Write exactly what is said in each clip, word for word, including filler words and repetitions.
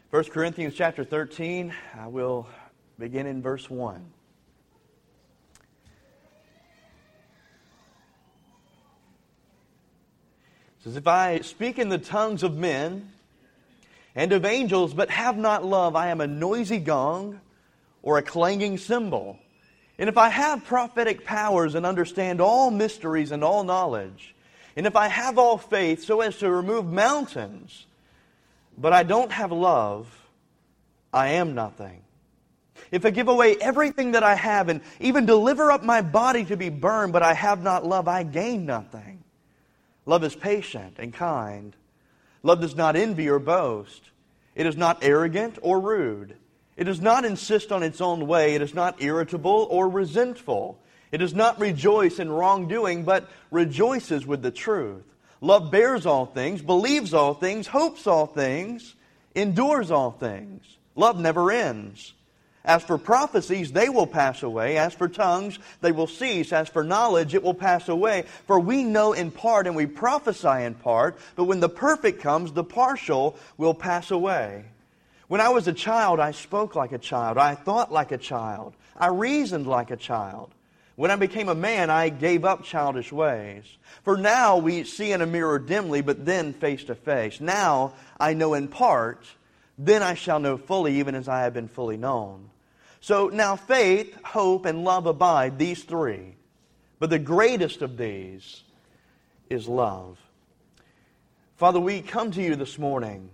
First Corinthians chapter thirteen, I will begin in verse one. It says, "If I speak in the tongues of men and of angels, but have not love, I am a noisy gong or a clanging cymbal. And if I have prophetic powers and understand all mysteries and all knowledge, and if I have all faith so as to remove mountains, but I don't have love, I am nothing. If I give away everything that I have and even deliver up my body to be burned, but I have not love, I gain nothing. Love is patient and kind. Love does not envy or boast. It is not arrogant or rude. It does not insist on its own way. It is not irritable or resentful. It does not rejoice in wrongdoing, but rejoices with the truth. Love bears all things, believes all things, hopes all things, endures all things. Love never ends. As for prophecies, they will pass away. As for tongues, they will cease. As for knowledge, it will pass away. For we know in part and we prophesy in part, but when the perfect comes, the partial will pass away. When I was a child, I spoke like a child. I thought like a child. I reasoned like a child. When I became a man, I gave up childish ways. For now we see in a mirror dimly, but then face to face. Now I know in part, then I shall know fully, even as I have been fully known. So now faith, hope, and love abide, these three. But the greatest of these is love." Father, we come to you this morning.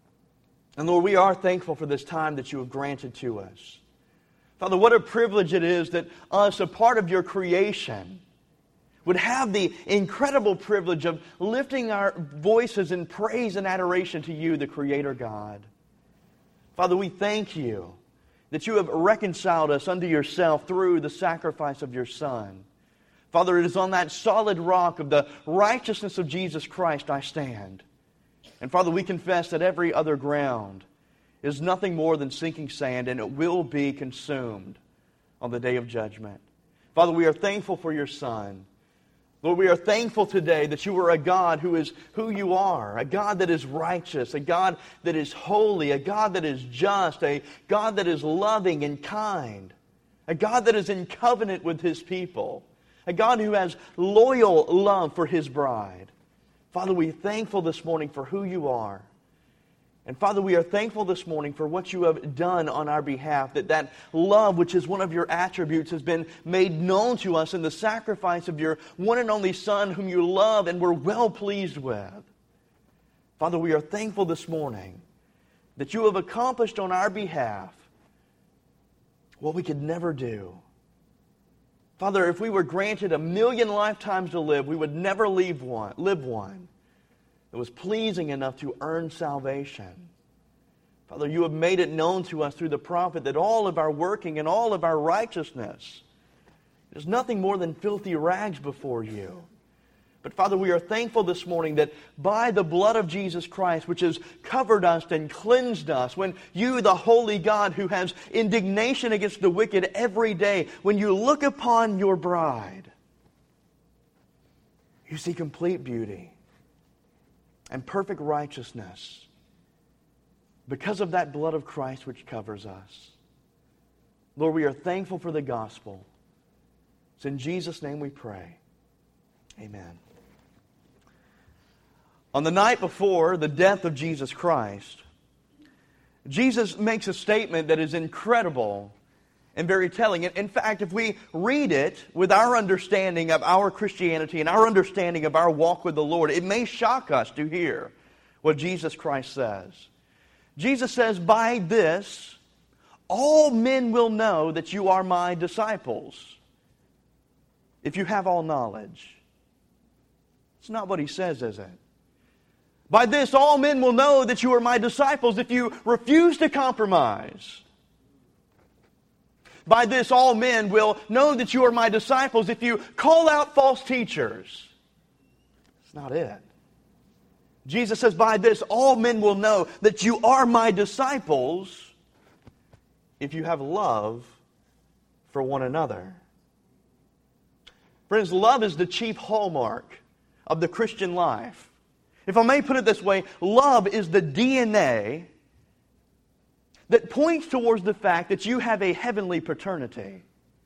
And Lord, we are thankful for this time that you have granted to us. Father, what a privilege it is that us, a part of your creation, would have the incredible privilege of lifting our voices in praise and adoration to you, the Creator God. Father, we thank you that you have reconciled us unto yourself through the sacrifice of your Son. Father, it is on that solid rock of the righteousness of Jesus Christ I stand. And Father, we confess that every other ground is nothing more than sinking sand, and it will be consumed on the day of judgment. Father, we are thankful for your Son. Lord, we are thankful today that you are a God who is who you are, a God that is righteous, a God that is holy, a God that is just, a God that is loving and kind, a God that is in covenant with His people, a God who has loyal love for His bride. Father, we are thankful this morning for who you are. And Father, we are thankful this morning for what you have done on our behalf, that that love, which is one of your attributes, has been made known to us in the sacrifice of your one and only Son, whom you love and were well pleased with. Father, we are thankful this morning that you have accomplished on our behalf what we could never do. Father, if we were granted a million lifetimes to live, we would never leave one, live one that was pleasing enough to earn salvation. Father, you have made it known to us through the prophet that all of our working and all of our righteousness is nothing more than filthy rags before you. But Father, we are thankful this morning that by the blood of Jesus Christ, which has covered us and cleansed us, when you, the holy God who has indignation against the wicked every day, when you look upon your bride, you see complete beauty and perfect righteousness because of that blood of Christ which covers us. Lord, we are thankful for the gospel. It's in Jesus' name we pray. Amen. On the night before the death of Jesus Christ, Jesus makes a statement that is incredible and very telling. In fact, if we read it with our understanding of our Christianity and our understanding of our walk with the Lord, it may shock us to hear what Jesus Christ says. Jesus says, "By this, all men will know that you are my disciples, if you have all knowledge." It's not what he says, is it? "By this, all men will know that you are my disciples if you refuse to compromise. By this, all men will know that you are my disciples if you call out false teachers." It's not it. Jesus says, "By this, all men will know that you are my disciples if you have love for one another." Friends, love is the chief hallmark of the Christian life. If I may put it this way, love is the D N A that points towards the fact that you have a heavenly paternity.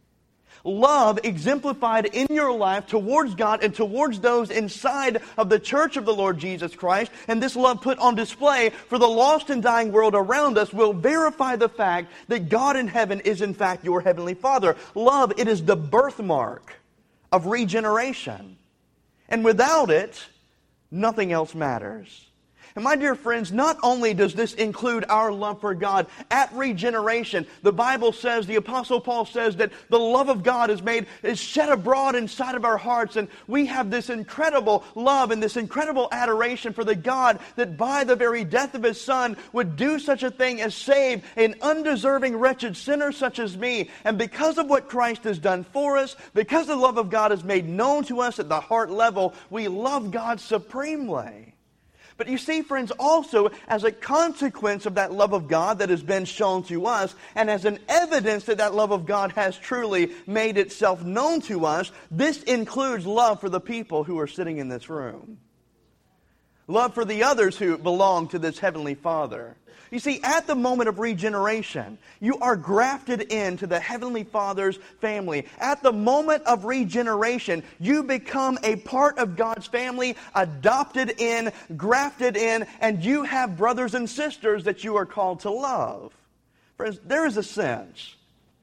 Love exemplified in your life towards God and towards those inside of the church of the Lord Jesus Christ, and this love put on display for the lost and dying world around us will verify the fact that God in heaven is in fact your heavenly Father. Love, it is the birthmark of regeneration. And without it, nothing else matters. And my dear friends, not only does this include our love for God at regeneration, the Bible says, the Apostle Paul says that the love of God is made, is shed abroad inside of our hearts, and we have this incredible love and this incredible adoration for the God that by the very death of His Son would do such a thing as save an undeserving, wretched sinner such as me. And because of what Christ has done for us, because the love of God is made known to us at the heart level, we love God supremely. But you see, friends, also as a consequence of that love of God that has been shown to us, and as an evidence that that love of God has truly made itself known to us, this includes love for the people who are sitting in this room. Love for the others who belong to this Heavenly Father. You see, at the moment of regeneration, you are grafted into the Heavenly Father's family. At the moment of regeneration, you become a part of God's family, adopted in, grafted in, and you have brothers and sisters that you are called to love. Friends, there is a sense,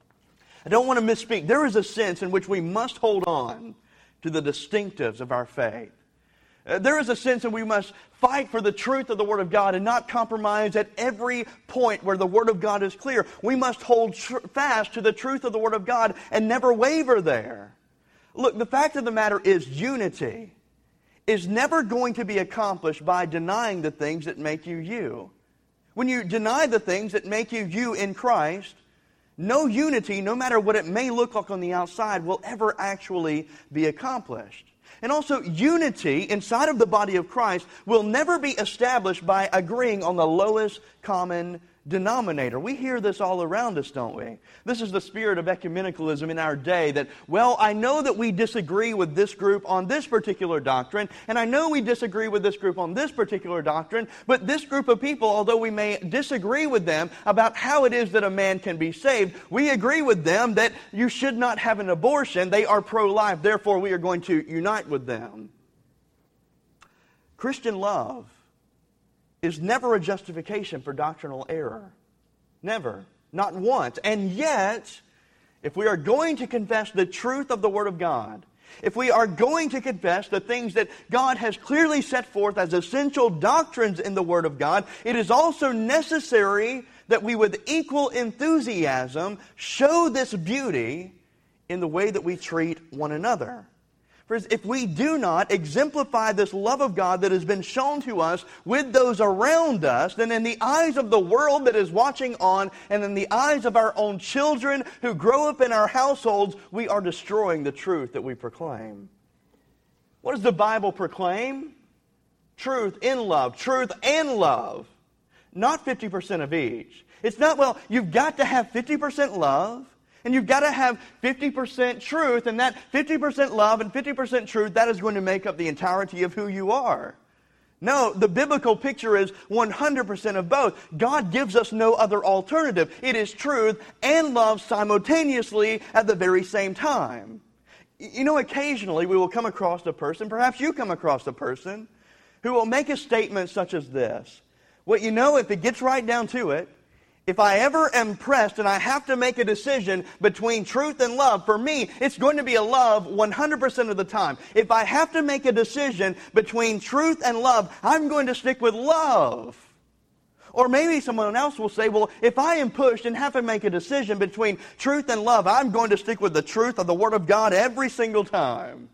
I don't want to misspeak, there is a sense in which we must hold on to the distinctives of our faith. Uh, there is a sense that we must fight for the truth of the Word of God and not compromise at every point where the Word of God is clear. We must hold tr- fast to the truth of the Word of God and never waver there. Look, the fact of the matter is unity is never going to be accomplished by denying the things that make you you. When you deny the things that make you you in Christ, no unity, no matter what it may look like on the outside, will ever actually be accomplished. And also, unity inside of the body of Christ will never be established by agreeing on the lowest common denominator. We hear this all around us, don't we? This is the spirit of ecumenicalism in our day that, well, I know that we disagree with this group on this particular doctrine, and I know we disagree with this group on this particular doctrine, but this group of people, although we may disagree with them about how it is that a man can be saved, we agree with them that you should not have an abortion. They are pro-life, therefore we are going to unite with them. Christian love is never a justification for doctrinal error. Never. Not once. And yet, if we are going to confess the truth of the Word of God, if we are going to confess the things that God has clearly set forth as essential doctrines in the Word of God, it is also necessary that we with equal enthusiasm show this beauty in the way that we treat one another. Friends, if we do not exemplify this love of God that has been shown to us with those around us, then in the eyes of the world that is watching on, and in the eyes of our own children who grow up in our households, we are destroying the truth that we proclaim. What does the Bible proclaim? Truth in love. Truth and love. Not fifty percent of each. It's not, well, you've got to have fifty percent love, and you've got to have fifty percent truth, and that fifty percent love and fifty percent truth, that is going to make up the entirety of who you are. No, the biblical picture is one hundred percent of both. God gives us no other alternative. It is truth and love simultaneously at the very same time. You know, occasionally we will come across a person, perhaps you come across a person, who will make a statement such as this. Well, you know, if it gets right down to it, if I ever am pressed and I have to make a decision between truth and love, for me, it's going to be a love one hundred percent of the time. If I have to make a decision between truth and love, I'm going to stick with love. Or maybe someone else will say, well, if I am pushed and have to make a decision between truth and love, I'm going to stick with the truth of the Word of God every single time.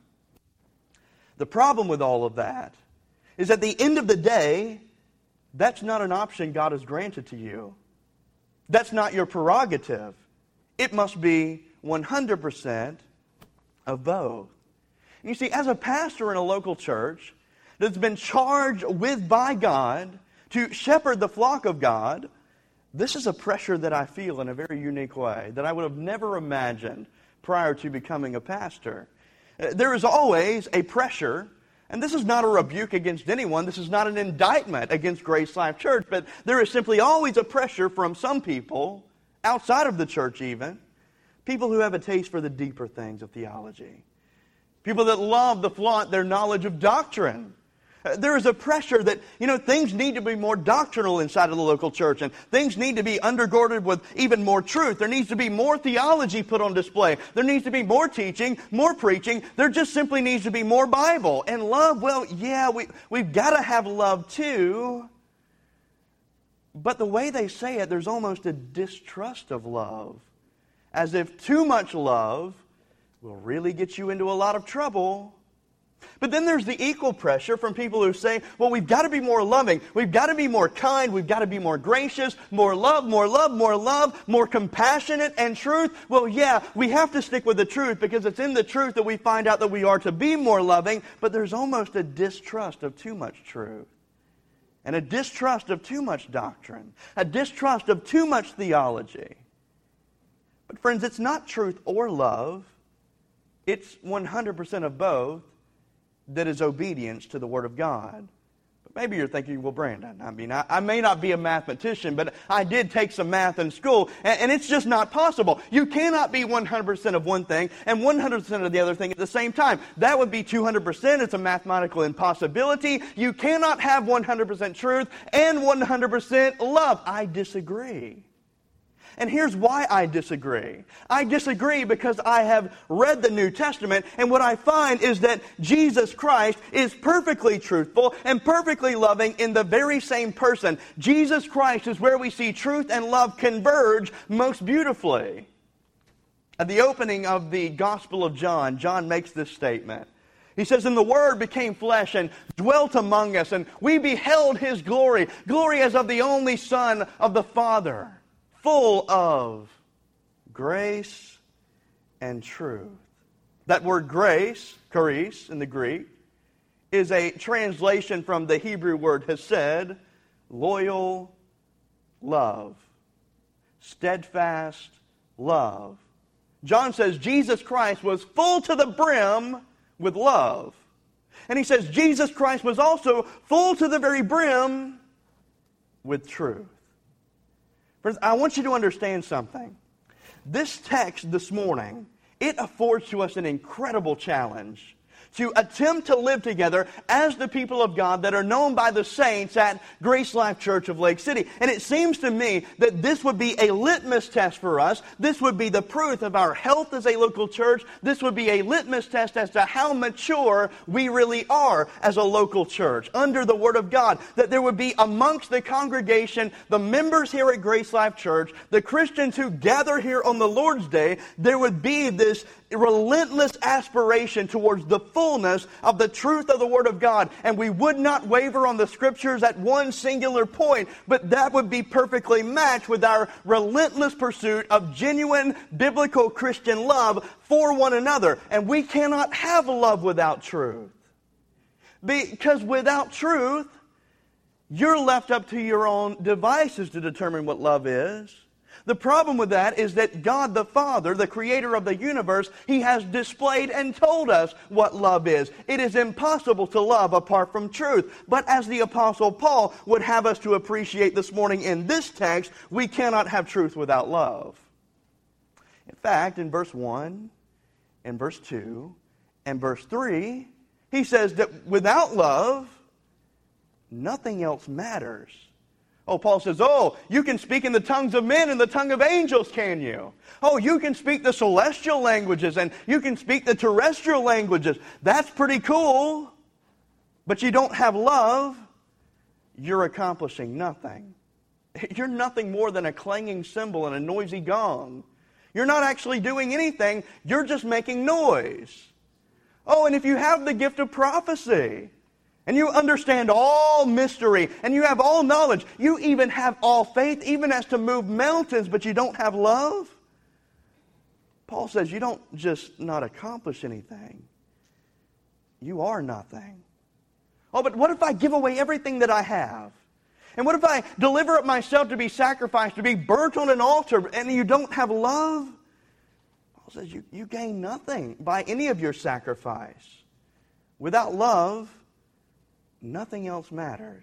The problem with all of that is at the end of the day, that's not an option God has granted to you. That's not your prerogative. It must be one hundred percent of both. And you see, as a pastor in a local church that's been charged with by God to shepherd the flock of God, this is a pressure that I feel in a very unique way that I would have never imagined prior to becoming a pastor. There is always a pressure And this is not a rebuke against anyone. This is not an indictment against Grace Life Church. But there is simply always a pressure from some people, outside of the church even, people who have a taste for the deeper things of theology. People that love to flaunt their knowledge of doctrine. Uh, There is a pressure that, you know, things need to be more doctrinal inside of the local church, and things need to be undergirded with even more truth. There needs to be more theology put on display. There needs to be more teaching, more preaching. There just simply needs to be more Bible. And love, well, yeah, we, we've got to have love too. But the way they say it, there's almost a distrust of love. As if too much love will really get you into a lot of trouble. But then there's the equal pressure from people who say, well, we've got to be more loving. We've got to be more kind. We've got to be more gracious. More love, more love, more love, more compassionate and truth. Well, yeah, we have to stick with the truth because it's in the truth that we find out that we are to be more loving. But there's almost a distrust of too much truth. And a distrust of too much doctrine. A distrust of too much theology. But friends, it's not truth or love. It's one hundred percent of both that is obedience to the Word of God. But maybe you're thinking, well, Brandon, I mean, I, I may not be a mathematician, but I did take some math in school, and, and it's just not possible. You cannot be one hundred percent of one thing and one hundred percent of the other thing at the same time. That would be two hundred percent. It's a mathematical impossibility. You cannot have one hundred percent truth and one hundred percent love. I disagree. And here's why I disagree. I disagree because I have read the New Testament, and what I find is that Jesus Christ is perfectly truthful and perfectly loving in the very same person. Jesus Christ is where we see truth and love converge most beautifully. At the opening of the Gospel of John, John makes this statement. He says, and the Word became flesh and dwelt among us, and we beheld His glory, glory as of the only Son of the Father, full of grace and truth. That word grace, charis in the Greek, is a translation from the Hebrew word hesed, loyal love, steadfast love. John says Jesus Christ was full to the brim with love. And he says Jesus Christ was also full to the very brim with truth. Friends, I want you to understand something. This text this morning, it affords to us an incredible challenge to attempt to live together as the people of God that are known by the saints at Grace Life Church of Lake City. And it seems to me that this would be a litmus test for us. This would be the proof of our health as a local church. This would be a litmus test as to how mature we really are as a local church under the Word of God. That there would be amongst the congregation, the members here at Grace Life Church, the Christians who gather here on the Lord's Day, there would be this relentless aspiration towards the fullness of the truth of the Word of God. And we would not waver on the Scriptures at one singular point, but that would be perfectly matched with our relentless pursuit of genuine biblical Christian love for one another. And we cannot have love without truth. Because without truth, you're left up to your own devices to determine what love is. The problem with that is that God the Father, the creator of the universe, He has displayed and told us what love is. It is impossible to love apart from truth. But as the Apostle Paul would have us to appreciate this morning in this text, we cannot have truth without love. In fact, in verse one, and verse two, and verse three, he says that without love, nothing else matters. Oh, Paul says, oh, you can speak in the tongues of men and the tongue of angels, can you? Oh, you can speak the celestial languages and you can speak the terrestrial languages. That's pretty cool. But you don't have love, you're accomplishing nothing. You're nothing more than a clanging cymbal and a noisy gong. You're not actually doing anything. You're just making noise. Oh, and if you have the gift of prophecy, and you understand all mystery, and you have all knowledge, you even have all faith, even as to move mountains, but you don't have love? Paul says you don't just not accomplish anything. You are nothing. Oh, but what if I give away everything that I have? And what if I deliver up myself to be sacrificed, to be burnt on an altar, and you don't have love? Paul says you, you gain nothing by any of your sacrifice. Without love, nothing else matters.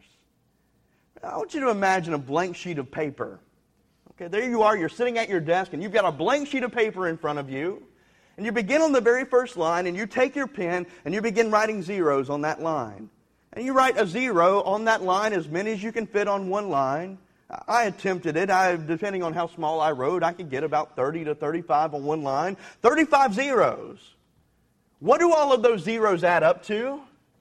I want you to imagine a blank sheet of paper. Okay, there you are, you're sitting at your desk, and you've got a blank sheet of paper in front of you, and you begin on the very first line, and you take your pen, and you begin writing zeros on that line. And you write a zero on that line, as many as you can fit on one line. I attempted it. I, depending on how small I wrote, I could get about thirty to thirty-five on one line. thirty-five zeros. What do all of those zeros add up to?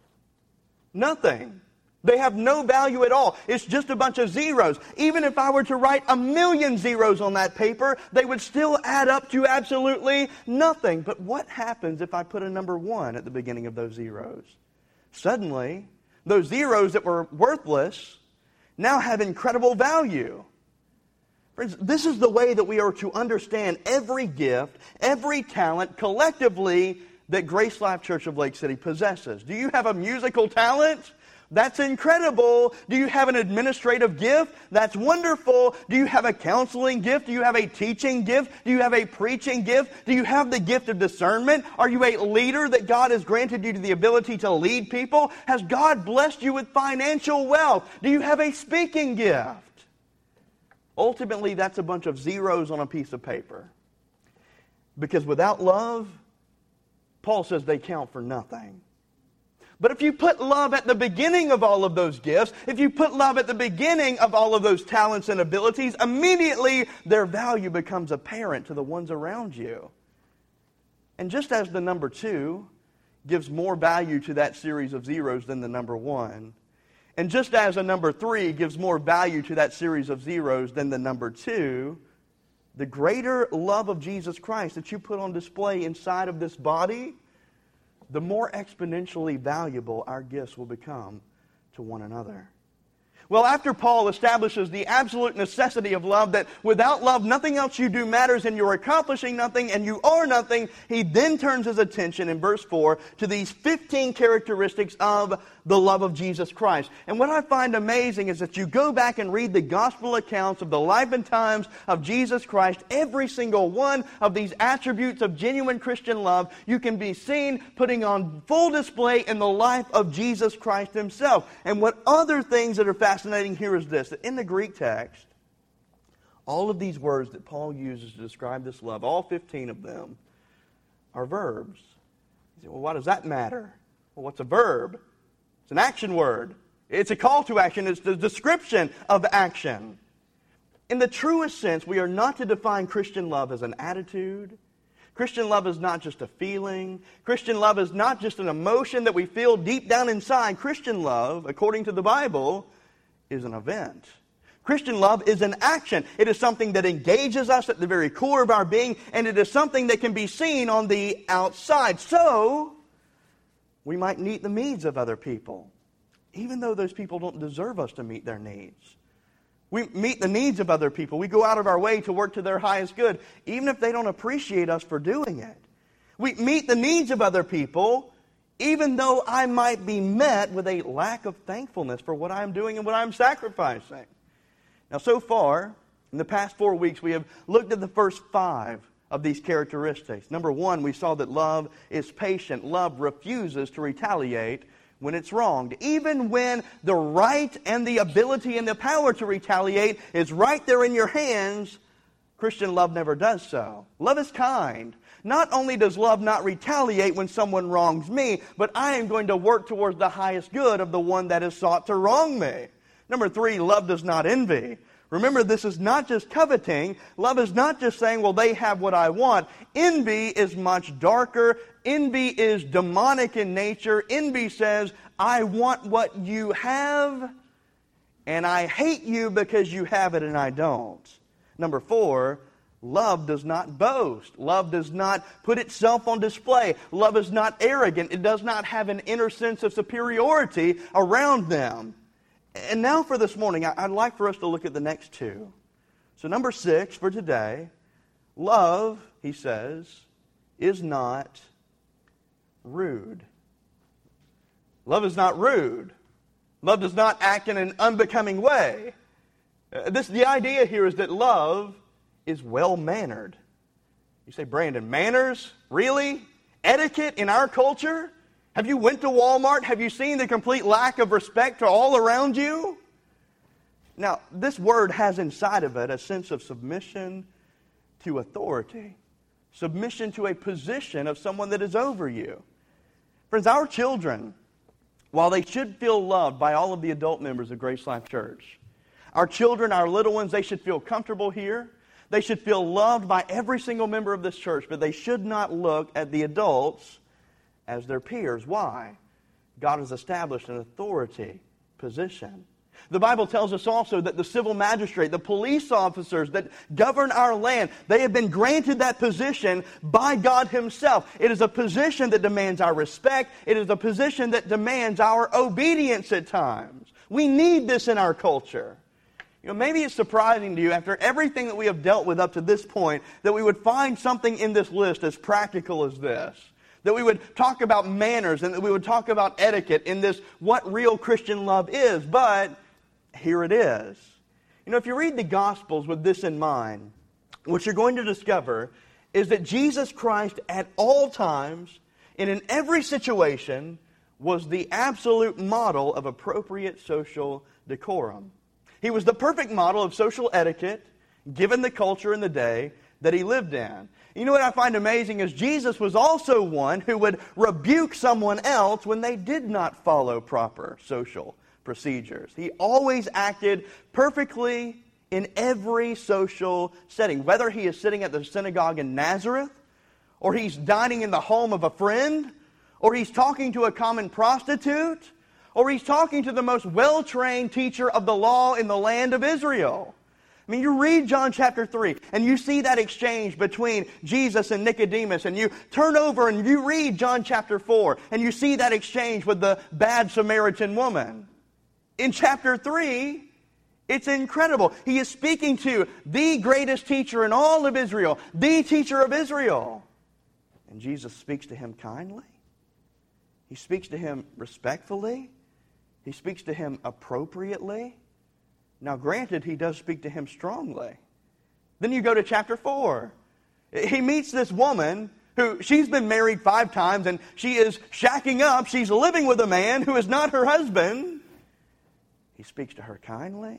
Nothing. They have no value at all. It's just a bunch of zeros. Even if I were to write a million zeros on that paper, they would still add up to absolutely nothing. But what happens if I put a number one at the beginning of those zeros? Suddenly, those zeros that were worthless now have incredible value. Friends, this is the way that we are to understand every gift, every talent collectively that Grace Life Church of Lake City possesses. Do you have a musical talent? That's incredible. Do you have an administrative gift? That's wonderful. Do you have a counseling gift? Do you have a teaching gift? Do you have a preaching gift? Do you have the gift of discernment? Are you a leader that God has granted you the ability to lead people? Has God blessed you with financial wealth? Do you have a speaking gift? Ultimately, that's a bunch of zeros on a piece of paper. Because without love, Paul says they count for nothing. But if you put love at the beginning of all of those gifts, if you put love at the beginning of all of those talents and abilities, immediately their value becomes apparent to the ones around you. And just as the number two gives more value to that series of zeros than the number one, and just as a number three gives more value to that series of zeros than the number two, the greater love of Jesus Christ that you put on display inside of this body, the more exponentially valuable our gifts will become to one another. Well, after Paul establishes the absolute necessity of love, that without love nothing else you do matters and you're accomplishing nothing and you are nothing, he then turns his attention in verse four to these fifteen characteristics of the love of Jesus Christ. And what I find amazing is that you go back and read the gospel accounts of the life and times of Jesus Christ, every single one of these attributes of genuine Christian love, you can be seen putting on full display in the life of Jesus Christ himself. And what other things that are fascinating here is this, that in the Greek text, all of these words that Paul uses to describe this love, all fifteen of them, are verbs. You say, well, why does that matter? Well, what's a verb? It's an action word. It's a call to action. It's the description of action. In the truest sense, we are not to define Christian love as an attitude. Christian love is not just a feeling. Christian love is not just an emotion that we feel deep down inside. Christian love, according to the Bible, is an event. Christian love is an action. It is something that engages us at the very core of our being, and it is something that can be seen on the outside. So, we might meet the needs of other people, even though those people don't deserve us to meet their needs. We meet the needs of other people. We go out of our way to work to their highest good, even if they don't appreciate us for doing it. We meet the needs of other people, even though I might be met with a lack of thankfulness for what I'm doing and what I'm sacrificing. Now, so far, in the past four weeks, we have looked at the first five of these characteristics. Number one, we saw that love is patient. Love refuses to retaliate when it's wronged. Even when the right and the ability and the power to retaliate is right there in your hands, Christian love never does so. Love is kind. Not only does love not retaliate when someone wrongs me, but I am going to work towards the highest good of the one that has sought to wrong me. Number three, love does not envy. Remember, this is not just coveting. Love is not just saying, well, they have what I want. Envy is much darker. Envy is demonic in nature. Envy says, I want what you have, and I hate you because you have it and I don't. Number four, love does not boast. Love does not put itself on display. Love is not arrogant. It does not have an inner sense of superiority around them. And now for this morning, I'd like for us to look at the next two. So number six for today, love, he says, is not rude. Love is not rude. Love does not act in an unbecoming way. Uh, this, the idea here is that love is well-mannered. You say, Brandon, manners? Really? Etiquette in our culture? Have you went to Walmart? Have you seen the complete lack of respect to all around you? Now, this word has inside of it a sense of submission to authority. Submission to a position of someone that is over you. Friends, our children, while they should feel loved by all of the adult members of Grace Life Church, our children, our little ones, they should feel comfortable here. They should feel loved by every single member of this church, but they should not look at the adults as their peers. Why? God has established an authority position. The Bible tells us also that the civil magistrate, the police officers that govern our land, they have been granted that position by God Himself. It is a position that demands our respect. It is a position that demands our obedience at times. We need this in our culture. You know, maybe it's surprising to you, after everything that we have dealt with up to this point, that we would find something in this list as practical as this. That we would talk about manners and that we would talk about etiquette in this what real Christian love is. But here it is. You know, if you read the Gospels with this in mind, what you're going to discover is that Jesus Christ at all times and in every situation was the absolute model of appropriate social decorum. He was the perfect model of social etiquette given the culture and the day that He lived in. You know what I find amazing is Jesus was also one who would rebuke someone else when they did not follow proper social procedures. He always acted perfectly in every social setting, whether He is sitting at the synagogue in Nazareth, or He's dining in the home of a friend, or He's talking to a common prostitute, or He's talking to the most well-trained teacher of the law in the land of Israel. I mean, you read John chapter three, and you see that exchange between Jesus and Nicodemus, and you turn over and you read John chapter four, and you see that exchange with the bad Samaritan woman. In chapter three, it's incredible. He is speaking to the greatest teacher in all of Israel, the teacher of Israel. And Jesus speaks to him kindly. He speaks to him respectfully. He speaks to him appropriately. Now, granted, He does speak to him strongly. Then you go to chapter four. He meets this woman who, she's been married five times, and she is shacking up. She's living with a man who is not her husband. He speaks to her kindly.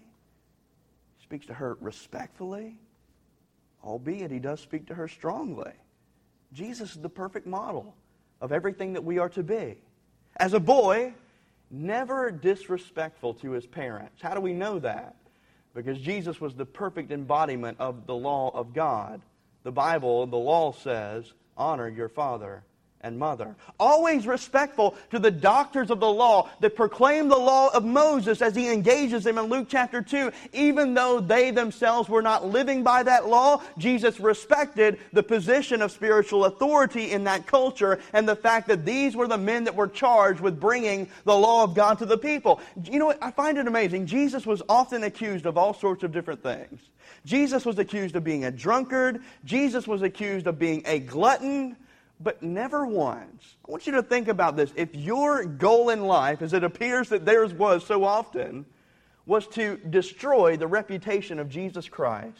He speaks to her respectfully. Albeit, He does speak to her strongly. Jesus is the perfect model of everything that we are to be. As a boy, never disrespectful to his parents. How do we know that? Because Jesus was the perfect embodiment of the law of God. The Bible, the law says, honor your father and mother. Always respectful to the doctors of the law that proclaim the law of Moses as he engages them in Luke chapter two. Even though they themselves were not living by that law, Jesus respected the position of spiritual authority in that culture and the fact that these were the men that were charged with bringing the law of God to the people. You know what? I find it amazing. Jesus was often accused of all sorts of different things. Jesus was accused of being a drunkard. Jesus was accused of being a glutton. But never once. I want you to think about this. If your goal in life, as it appears that theirs was so often, was to destroy the reputation of Jesus Christ,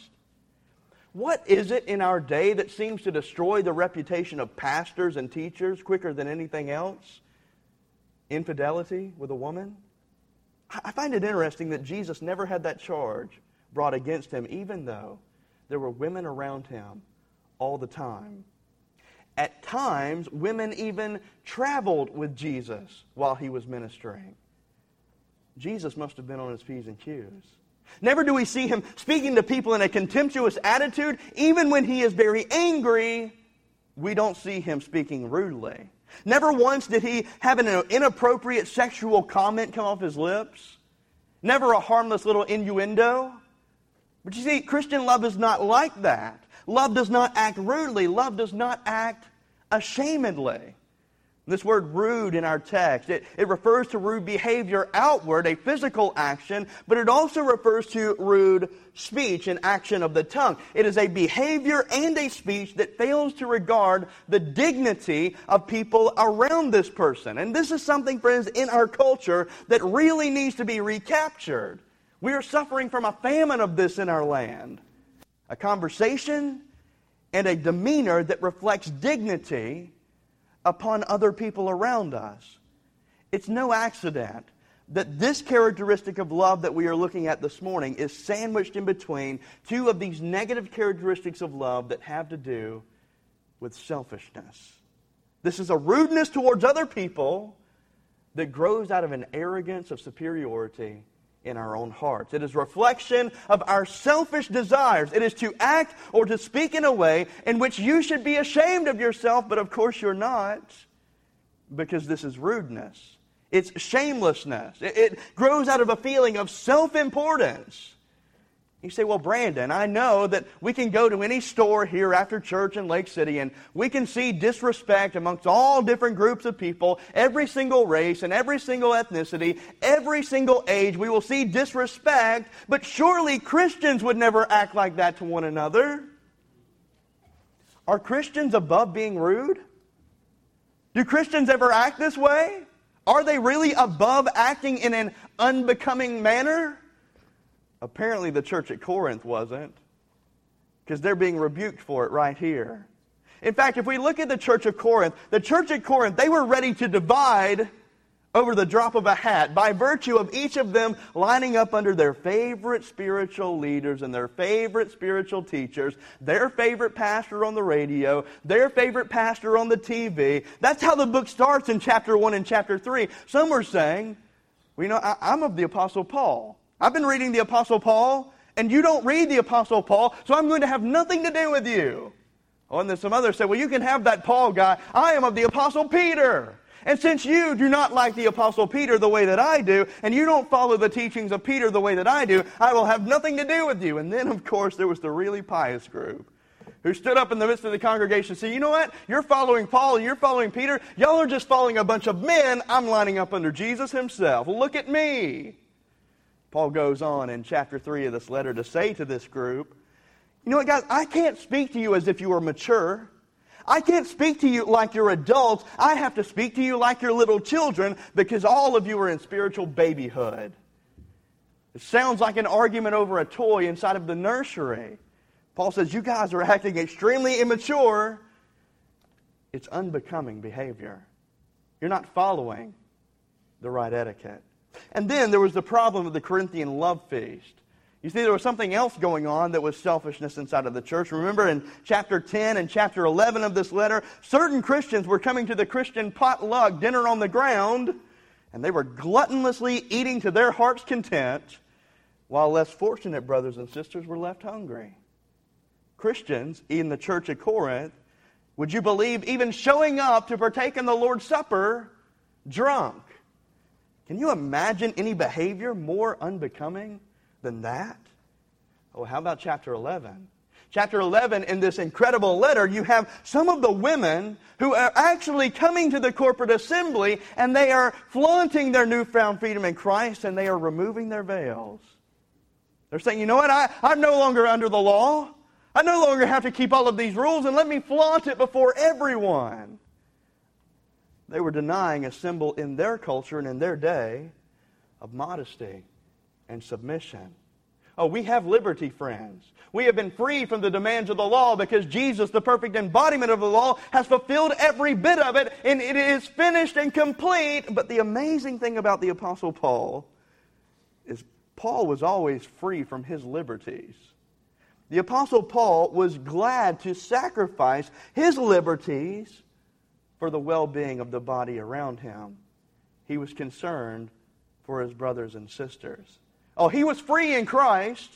what is it in our day that seems to destroy the reputation of pastors and teachers quicker than anything else? Infidelity with a woman? I find it interesting that Jesus never had that charge brought against Him, even though there were women around Him all the time. At times, women even traveled with Jesus while He was ministering. Jesus must have been on His P's and Q's. Never do we see Him speaking to people in a contemptuous attitude. Even when He is very angry, we don't see Him speaking rudely. Never once did He have an inappropriate sexual comment come off His lips. Never a harmless little innuendo. But you see, Christian love is not like that. Love does not act rudely. Love does not act ashamedly. This word rude in our text, it, it refers to rude behavior outward, a physical action, but it also refers to rude speech, an action of the tongue. It is a behavior and a speech that fails to regard the dignity of people around this person. And this is something, friends, in our culture that really needs to be recaptured. We are suffering from a famine of this in our land. A conversation and a demeanor that reflects dignity upon other people around us. It's no accident that this characteristic of love that we are looking at this morning is sandwiched in between two of these negative characteristics of love that have to do with selfishness. This is a rudeness towards other people that grows out of an arrogance of superiority in our own hearts. It is a reflection of our selfish desires. It is to act or to speak in a way in which you should be ashamed of yourself, but of course you're not, because this is rudeness. It's shamelessness. It, it grows out of a feeling of self-importance. You say, well, Brandon, I know that we can go to any store here after church in Lake City and we can see disrespect amongst all different groups of people, every single race and every single ethnicity, every single age. We will see disrespect, but surely Christians would never act like that to one another. Are Christians above being rude? Do Christians ever act this way? Are they really above acting in an unbecoming manner? Apparently the church at Corinth wasn't, because they're being rebuked for it right here. In fact, if we look at the church of Corinth, the church at Corinth, they were ready to divide over the drop of a hat by virtue of each of them lining up under their favorite spiritual leaders and their favorite spiritual teachers, their favorite pastor on the radio, their favorite pastor on the T V. That's how the book starts in chapter one and chapter three. Some were saying, well, you know, I, I'm of the Apostle Paul. I've been reading the Apostle Paul, and you don't read the Apostle Paul, so I'm going to have nothing to do with you. Oh, and then some others said, well, you can have that Paul guy. I am of the Apostle Peter. And since you do not like the Apostle Peter the way that I do, and you don't follow the teachings of Peter the way that I do, I will have nothing to do with you. And then, of course, there was the really pious group who stood up in the midst of the congregation and said, you know what? You're following Paul, you're following Peter. Y'all are just following a bunch of men. I'm lining up under Jesus himself. Look at me. Paul goes on in chapter three of this letter to say to this group, you know what, guys? I can't speak to you as if you were mature. I can't speak to you like you're adults. I have to speak to you like you're little children because all of you are in spiritual babyhood. It sounds like an argument over a toy inside of the nursery. Paul says, you guys are acting extremely immature. It's unbecoming behavior. You're not following the right etiquette. And then there was the problem of the Corinthian love feast. You see, there was something else going on that was selfishness inside of the church. Remember in chapter ten and chapter eleven of this letter, certain Christians were coming to the Christian potluck dinner on the ground, and they were gluttonously eating to their heart's content, while less fortunate brothers and sisters were left hungry. Christians in the church at Corinth, would you believe, even showing up to partake in the Lord's Supper drunk. Can you imagine any behavior more unbecoming than that? Oh, how about chapter eleven? Chapter eleven, in this incredible letter, you have some of the women who are actually coming to the corporate assembly, and they are flaunting their newfound freedom in Christ, and they are removing their veils. They're saying, you know what, I, I'm no longer under the law. I no longer have to keep all of these rules, and let me flaunt it before everyone. They were denying a symbol in their culture and in their day of modesty and submission. Oh, we have liberty, friends. We have been free from the demands of the law because Jesus, the perfect embodiment of the law, has fulfilled every bit of it, and it is finished and complete. But the amazing thing about the Apostle Paul is Paul was always free from his liberties. The Apostle Paul was glad to sacrifice his liberties for the well-being of the body around him. He was concerned for his brothers and sisters. Oh, he was free in Christ,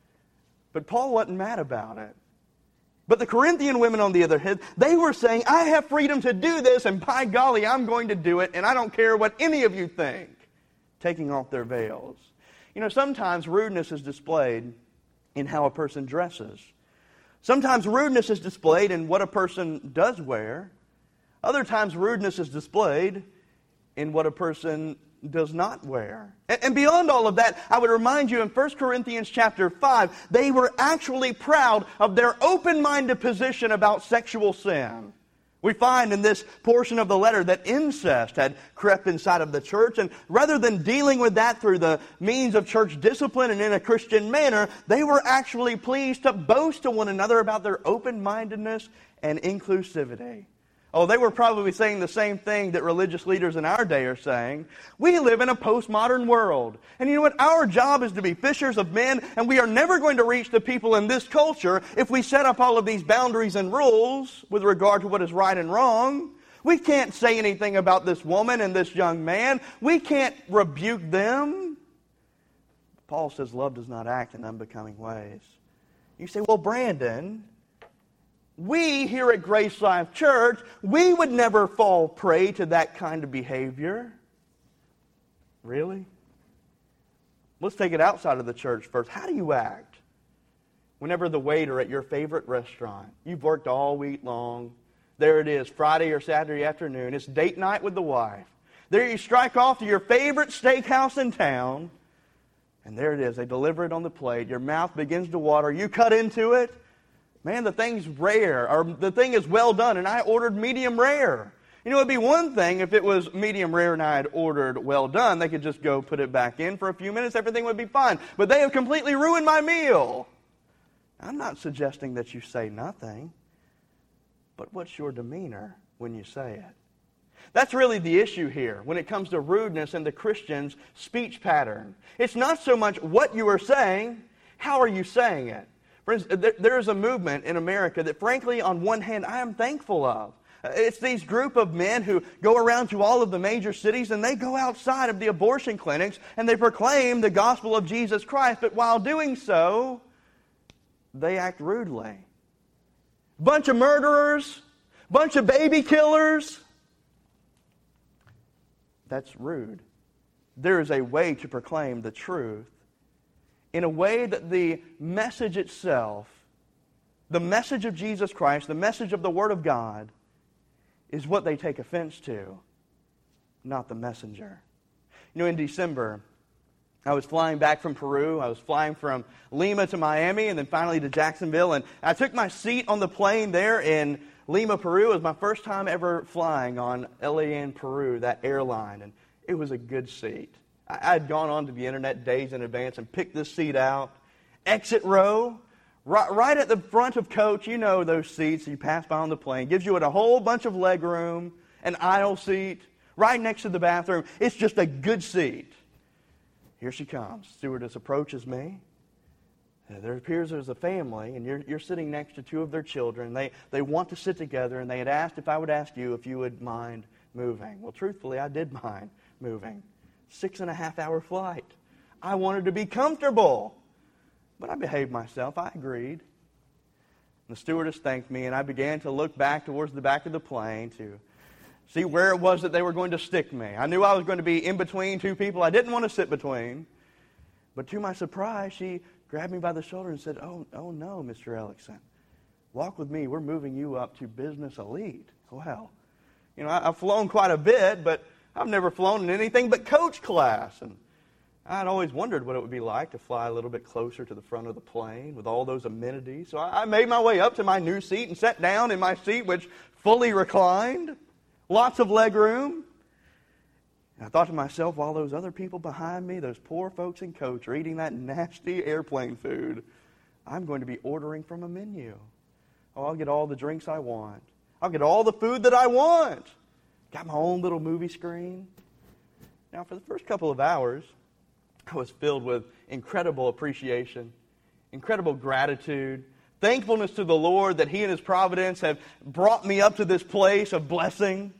but Paul wasn't mad about it. But the Corinthian women, on the other hand, they were saying, I have freedom to do this, and by golly, I'm going to do it, and I don't care what any of you think. Taking off their veils. You know, sometimes rudeness is displayed in how a person dresses. Sometimes rudeness is displayed in what a person does wear. Other times rudeness is displayed in what a person does not wear. And beyond all of that, I would remind you in First Corinthians chapter five, they were actually proud of their open-minded position about sexual sin. We find in this portion of the letter that incest had crept inside of the church, and rather than dealing with that through the means of church discipline and in a Christian manner, they were actually pleased to boast to one another about their open-mindedness and inclusivity. Oh, they were probably saying the same thing that religious leaders in our day are saying. We live in a postmodern world. And you know what? Our job is to be fishers of men, and we are never going to reach the people in this culture if we set up all of these boundaries and rules with regard to what is right and wrong. We can't say anything about this woman and this young man. We can't rebuke them. Paul says love does not act in unbecoming ways. You say, well, Brandon, we here at Grace Life Church, we would never fall prey to that kind of behavior. Really? Let's take it outside of the church first. How do you act whenever the waiter at your favorite restaurant, you've worked all week long, there it is, Friday or Saturday afternoon, it's date night with the wife. There you strike off to your favorite steakhouse in town, and there it is, they deliver it on the plate, your mouth begins to water, you cut into it, man, the thing's rare, or the thing is well done, and I ordered medium rare. You know, it'd be one thing if it was medium rare and I had ordered well done. They could just go put it back in for a few minutes, everything would be fine. But they have completely ruined my meal. I'm not suggesting that you say nothing, but what's your demeanor when you say it? That's really the issue here when it comes to rudeness in the Christian's speech pattern. It's not so much what you are saying, how are you saying it? Friends, there is a movement in America that, frankly, on one hand, I am thankful of. It's these group of men who go around to all of the major cities and they go outside of the abortion clinics and they proclaim the gospel of Jesus Christ. But while doing so, they act rudely. Bunch of murderers, bunch of baby killers. That's rude. There is a way to proclaim the truth in a way that the message itself, the message of Jesus Christ, the message of the Word of God, is what they take offense to, not the messenger. You know, in December, I was flying back from Peru. I was flying from Lima to Miami and then finally to Jacksonville. And I took my seat on the plane there in Lima, Peru. It was my first time ever flying on L A N Peru, that airline. And it was a good seat. I had gone onto the internet days in advance and picked this seat out. Exit row, right, right at the front of coach. You know those seats you pass by on the plane. Gives you a whole bunch of leg room, an aisle seat, right next to the bathroom. It's just a good seat. Here she comes. Stewardess approaches me. There appears there's a family, and you're, you're sitting next to two of their children. They, they want to sit together, and they had asked if I would ask you if you would mind moving. Well, truthfully, I did mind moving. Six and a half hour flight. I wanted to be comfortable. But I behaved myself. I agreed. The stewardess thanked me, and I began to look back towards the back of the plane to see where it was that they were going to stick me. I knew I was going to be in between two people I didn't want to sit between. But to my surprise, she grabbed me by the shoulder and said, oh, oh no, Mister Ellickson. Walk with me. We're moving you up to business elite. Well, you know, I've flown quite a bit, but I've never flown in anything but coach class. And I'd always wondered what it would be like to fly a little bit closer to the front of the plane with all those amenities. So I made my way up to my new seat and sat down in my seat, which fully reclined. Lots of leg room. And I thought to myself, while those other people behind me, those poor folks in coach, are eating that nasty airplane food, I'm going to be ordering from a menu. Oh, I'll get all the drinks I want. I'll get all the food that I want. Got my own little movie screen. Now, for the first couple of hours, I was filled with incredible appreciation, incredible gratitude, thankfulness to the Lord that He and His providence have brought me up to this place of blessing.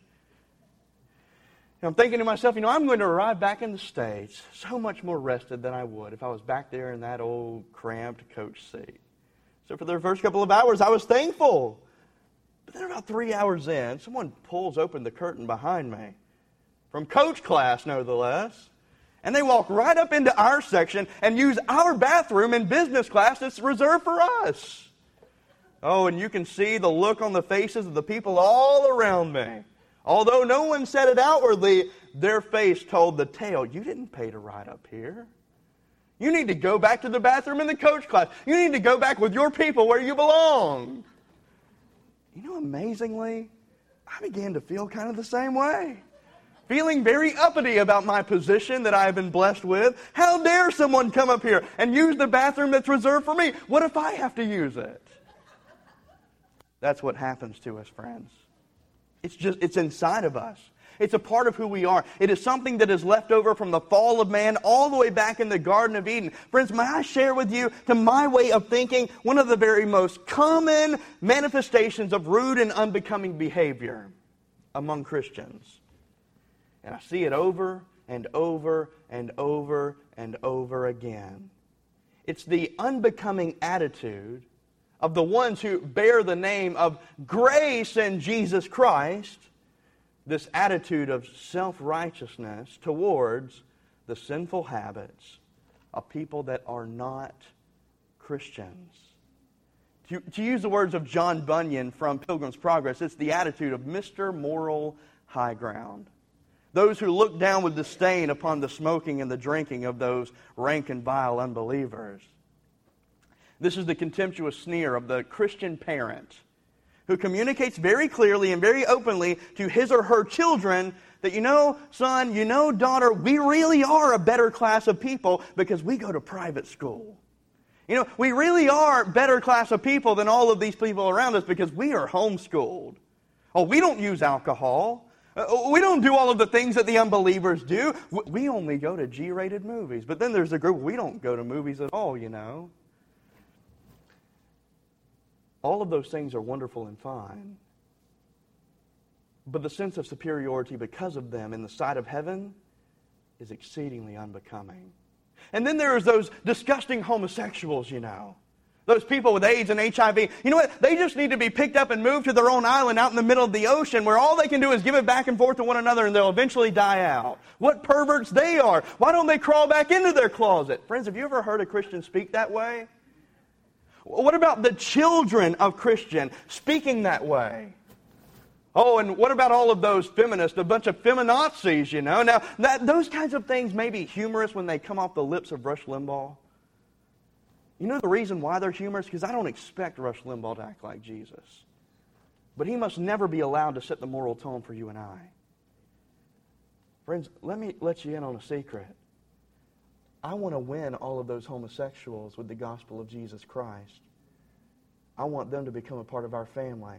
And I'm thinking to myself, you know, I'm going to arrive back in the States so much more rested than I would if I was back there in that old cramped coach seat. So for the first couple of hours, I was thankful. But then about three hours in, someone pulls open the curtain behind me. From coach class, no less. And they walk right up into our section and use our bathroom in business class that's reserved for us. Oh, and you can see the look on the faces of the people all around me. Although no one said it outwardly, their face told the tale. You didn't pay to ride up here. You need to go back to the bathroom in the coach class. You need to go back with your people where you belong. You know, amazingly, I began to feel kind of the same way. Feeling very uppity about my position that I have been blessed with. How dare someone come up here and use the bathroom that's reserved for me? What if I have to use it? That's what happens to us, friends. It's just, it's inside of us. It's a part of who we are. It is something that is left over from the fall of man all the way back in the Garden of Eden. Friends, may I share with you, to my way of thinking, one of the very most common manifestations of rude and unbecoming behavior among Christians. And I see it over and over and over and over again. It's the unbecoming attitude of the ones who bear the name of grace in Jesus Christ, this attitude of self-righteousness towards the sinful habits of people that are not Christians. To, to use the words of John Bunyan from Pilgrim's Progress, it's the attitude of Mister Moral High Ground. Those who look down with disdain upon the smoking and the drinking of those rank and vile unbelievers. This is the contemptuous sneer of the Christian parent who communicates very clearly and very openly to his or her children that, you know, son, you know, daughter, we really are a better class of people because we go to private school. You know, we really are a better class of people than all of these people around us because we are homeschooled. Oh, we don't use alcohol. We don't do all of the things that the unbelievers do. We only go to G-rated movies. But then there's a group, we don't go to movies at all, you know. All of those things are wonderful and fine. But the sense of superiority because of them in the sight of heaven is exceedingly unbecoming. And then there's those disgusting homosexuals, you know. Those people with AIDS and H I V, you know what? They just need to be picked up and moved to their own island out in the middle of the ocean where all they can do is give it back and forth to one another and they'll eventually die out. What perverts they are. Why don't they crawl back into their closet? Friends, have you ever heard a Christian speak that way? What about the children of Christian speaking that way? Oh, and what about all of those feminists, a bunch of feminazis, you know? Now, that, those kinds of things may be humorous when they come off the lips of Rush Limbaugh. You know the reason why they're humorous? Because I don't expect Rush Limbaugh to act like Jesus. But he must never be allowed to set the moral tone for you and I. Friends, let me let you in on a secret. I want to win all of those homosexuals with the gospel of Jesus Christ. I want them to become a part of our family.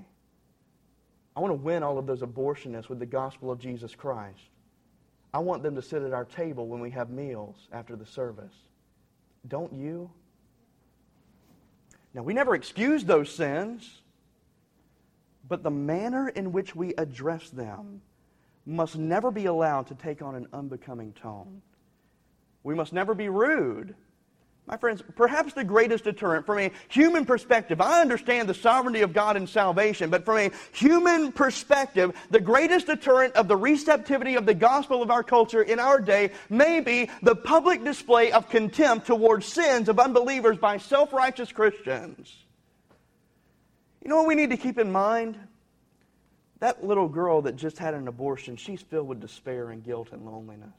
I want to win all of those abortionists with the gospel of Jesus Christ. I want them to sit at our table when we have meals after the service. Don't you? Now, we never excuse those sins, but the manner in which we address them must never be allowed to take on an unbecoming tone. We must never be rude. My friends, perhaps the greatest deterrent from a human perspective, I understand the sovereignty of God and salvation, but from a human perspective, the greatest deterrent of the receptivity of the gospel of our culture in our day may be the public display of contempt towards sins of unbelievers by self-righteous Christians. You know what we need to keep in mind? That little girl that just had an abortion, she's filled with despair and guilt and loneliness.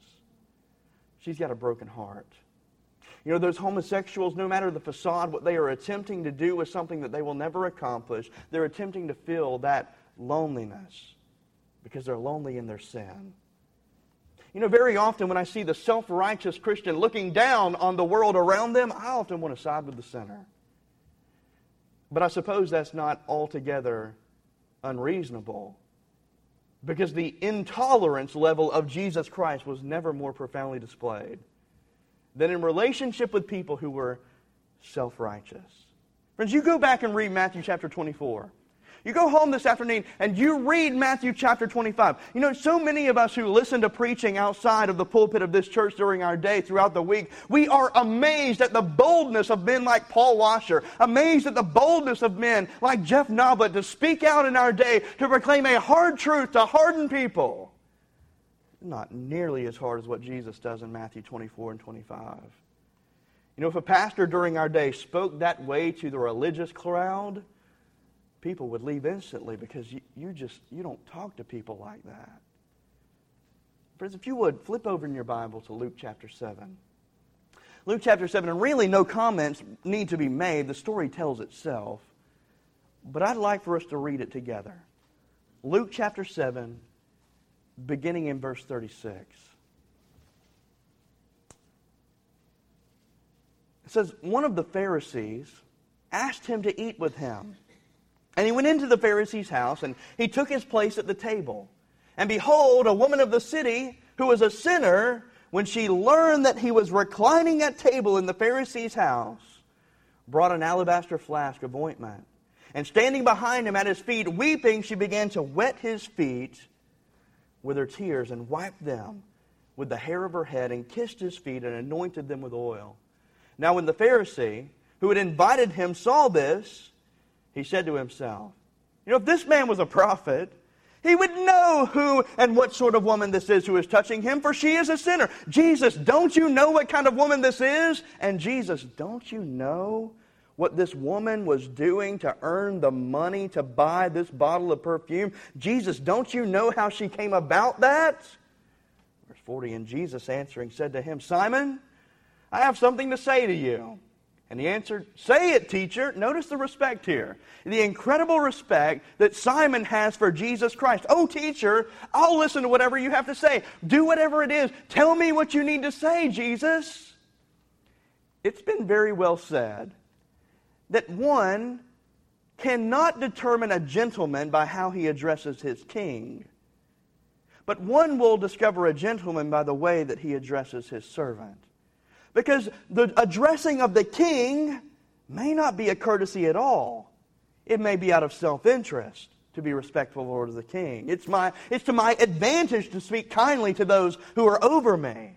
She's got a broken heart. You know, those homosexuals, no matter the facade, what they are attempting to do is something that they will never accomplish. They're attempting to fill that loneliness because they're lonely in their sin. You know, very often when I see the self-righteous Christian looking down on the world around them, I often want to side with the sinner. But I suppose that's not altogether unreasonable, because the intolerance level of Jesus Christ was never more profoundly displayed than in relationship with people who were self-righteous. Friends, you go back and read Matthew chapter twenty-four. You go home this afternoon and you read Matthew chapter twenty-five. You know, so many of us who listen to preaching outside of the pulpit of this church during our day throughout the week, we are amazed at the boldness of men like Paul Washer, amazed at the boldness of men like Jeff Noblet to speak out in our day to proclaim a hard truth to hardened people. Not nearly as hard as what Jesus does in Matthew twenty-four and twenty-five. You know, if a pastor during our day spoke that way to the religious crowd, people would leave instantly because you, you just, you don't talk to people like that. Friends, if you would, flip over in your Bible to Luke chapter seven. Luke chapter seven, and really no comments need to be made. The story tells itself. But I'd like for us to read it together. Luke chapter seven, beginning in verse thirty-six. It says, one of the Pharisees asked him to eat with him. And he went into the Pharisee's house, and he took his place at the table. And behold, a woman of the city, who was a sinner, when she learned that he was reclining at table in the Pharisee's house, brought an alabaster flask of ointment. And standing behind him at his feet, weeping, she began to wet his feet with her tears and wiped them with the hair of her head and kissed his feet and anointed them with oil. Now when the Pharisee who had invited him saw this, he said to himself, you know, if this man was a prophet, he would know who and what sort of woman this is who is touching him, for she is a sinner. Jesus, don't you know what kind of woman this is? And Jesus, don't you know what this woman was doing to earn the money to buy this bottle of perfume? Jesus, don't you know how she came about that? Verse forty, and Jesus answering said to him, Simon, I have something to say to you. And he answered, say it, teacher. Notice the respect here. The incredible respect that Simon has for Jesus Christ. Oh, teacher, I'll listen to whatever you have to say. Do whatever it is. Tell me what you need to say, Jesus. It's been very well said that one cannot determine a gentleman by how he addresses his king, but one will discover a gentleman by the way that he addresses his servant. Because the addressing of the king may not be a courtesy at all. It may be out of self-interest to be respectful towards the king. It's my, it's to my advantage to speak kindly to those who are over me.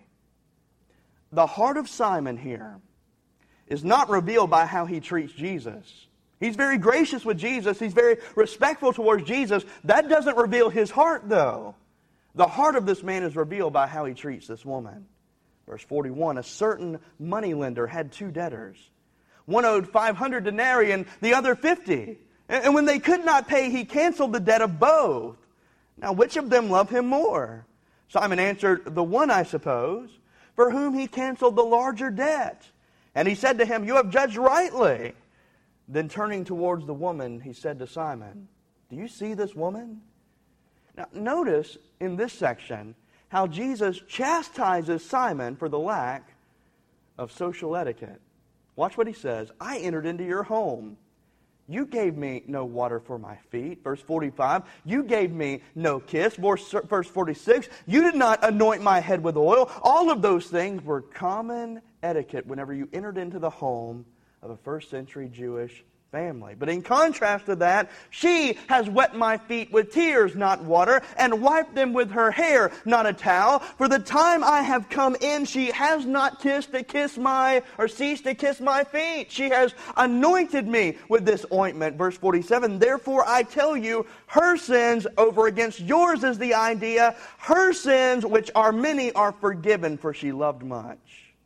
The heart of Simon here is not revealed by how he treats Jesus. He's very gracious with Jesus. He's very respectful towards Jesus. That doesn't reveal his heart, though. The heart of this man is revealed by how he treats this woman. Verse forty-one, a certain moneylender had two debtors. One owed five hundred denarii and the other fifty. And when they could not pay, he canceled the debt of both. Now, which of them loved him more? Simon answered, the one, I suppose, for whom he canceled the larger debt. And he said to him, you have judged rightly. Then turning towards the woman, he said to Simon, do you see this woman? Now, notice in this section how Jesus chastises Simon for the lack of social etiquette. Watch what he says. I entered into your home. You gave me no water for my feet. Verse forty-five. You gave me no kiss. Verse forty-six. You did not anoint my head with oil. All of those things were common etiquette whenever you entered into the home of a first century Jewish family. But in contrast to that, she has wet my feet with tears, not water, and wiped them with her hair, not a towel. For the time I have come in, she has not kissed to kiss my, or ceased to kiss my feet. She has anointed me with this ointment. Verse forty-seven, therefore I tell you, her sins over against yours is the idea. Her sins, which are many, are forgiven, for she loved much.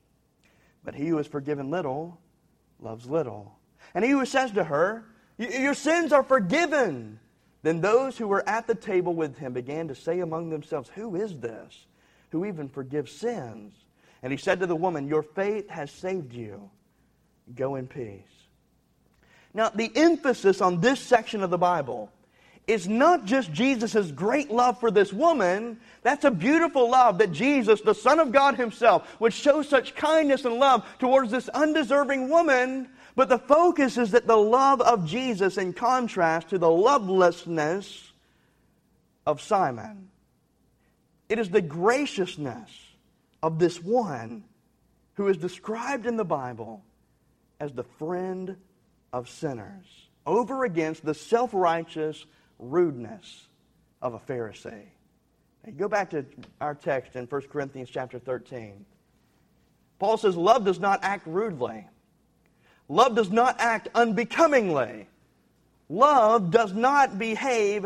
But he who is forgiven little, loves little. And he who says to her, your sins are forgiven. Then those who were at the table with him began to say among themselves, who is this who even forgives sins? And he said to the woman, your faith has saved you. Go in peace. Now, the emphasis on this section of the Bible is not just Jesus' great love for this woman. That's a beautiful love that Jesus, the Son of God himself, would show such kindness and love towards this undeserving woman. But the focus is that the love of Jesus in contrast to the lovelessness of Simon. It is the graciousness of this one who is described in the Bible as the friend of sinners, over against the self-righteous rudeness of a Pharisee. Now, go back to our text in First Corinthians chapter thirteen. Paul says, love does not act rudely. Love does not act unbecomingly. Love does not behave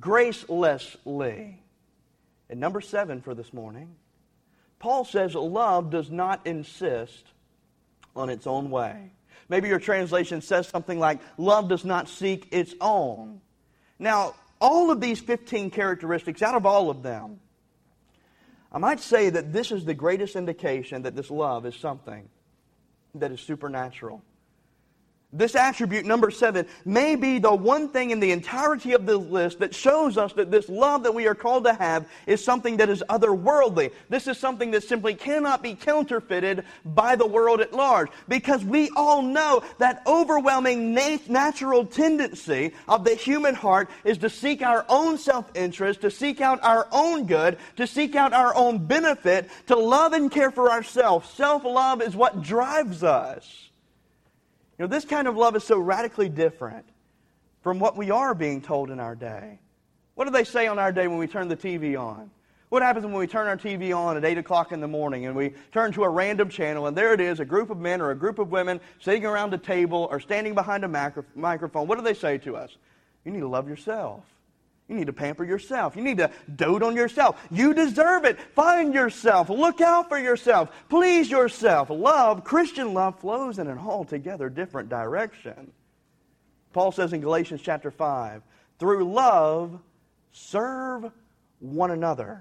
gracelessly. And number seven for this morning, Paul says love does not insist on its own way. Maybe your translation says something like, love does not seek its own. Now, all of these fifteen characteristics, out of all of them, I might say that this is the greatest indication that this love is something that is supernatural. This attribute, number seven, may be the one thing in the entirety of the list that shows us that this love that we are called to have is something that is otherworldly. This is something that simply cannot be counterfeited by the world at large. Because we all know that overwhelming nat- natural tendency of the human heart is to seek our own self-interest, to seek out our own good, to seek out our own benefit, to love and care for ourselves. Self-love is what drives us. You know, this kind of love is so radically different from what we are being told in our day. What do they say on our day when we turn the T V on? What happens when we turn our T V on at eight o'clock in the morning and we turn to a random channel and there it is, a group of men or a group of women sitting around a table or standing behind a macro- microphone. What do they say to us? You need to love yourself. You need to pamper yourself. You need to dote on yourself. You deserve it. Find yourself. Look out for yourself. Please yourself. Love, Christian love, flows in an altogether different direction. Paul says in Galatians chapter five, through love, serve one another.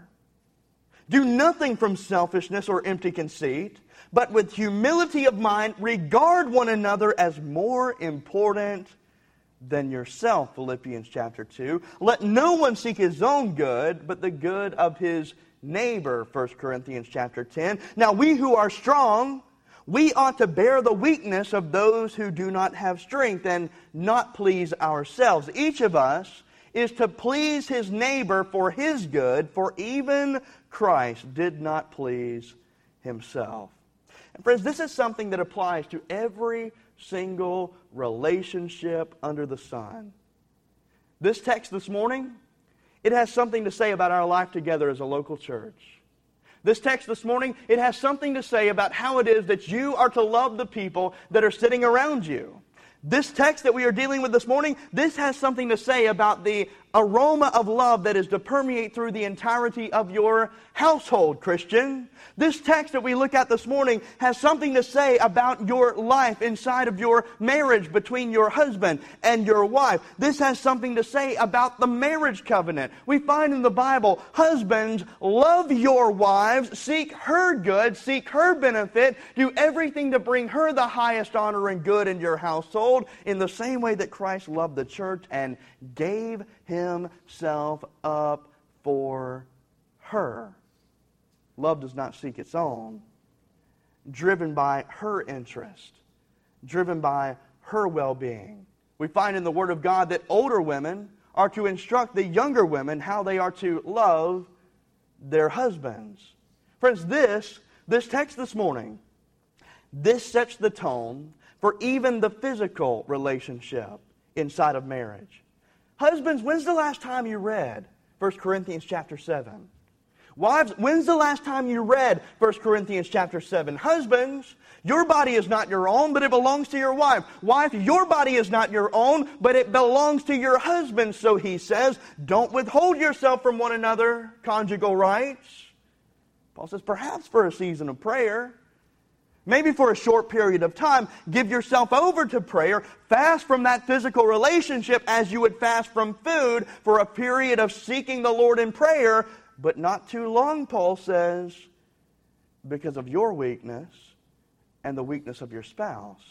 Do nothing from selfishness or empty conceit, but with humility of mind, regard one another as more important than yourself, Philippians chapter two. Let no one seek his own good, but the good of his neighbor, First Corinthians chapter ten. Now we who are strong, we ought to bear the weakness of those who do not have strength and not please ourselves. Each of us is to please his neighbor for his good, for even Christ did not please himself. And friends, this is something that applies to every single relationship under the sun. This text this morning, it has something to say about our life together as a local church. This text this morning, it has something to say about how it is that you are to love the people that are sitting around you. This text that we are dealing with this morning, this has something to say about the aroma of love that is to permeate through the entirety of your household, Christian. This text that we look at this morning has something to say about your life inside of your marriage between your husband and your wife. This has something to say about the marriage covenant. We find in the Bible, husbands, love your wives, seek her good, seek her benefit, do everything to bring her the highest honor and good in your household, in the same way that Christ loved the church and gave himself up for her. Love does not seek its own, driven by her interest, driven by her well-being. We find in the Word of God that older women are to instruct the younger women how they are to love their husbands. Friends, this, this text this morning, this sets the tone for even the physical relationship inside of marriage. Husbands, when's the last time you read First Corinthians chapter seven? Wives, when's the last time you read First Corinthians chapter seven? Husbands, your body is not your own, but it belongs to your wife. Wife, your body is not your own, but it belongs to your husband. So he says, don't withhold yourself from one another, conjugal rights. Paul says, perhaps for a season of prayer, maybe for a short period of time, give yourself over to prayer. Fast from that physical relationship as you would fast from food for a period of seeking the Lord in prayer. But not too long, Paul says, because of your weakness and the weakness of your spouse.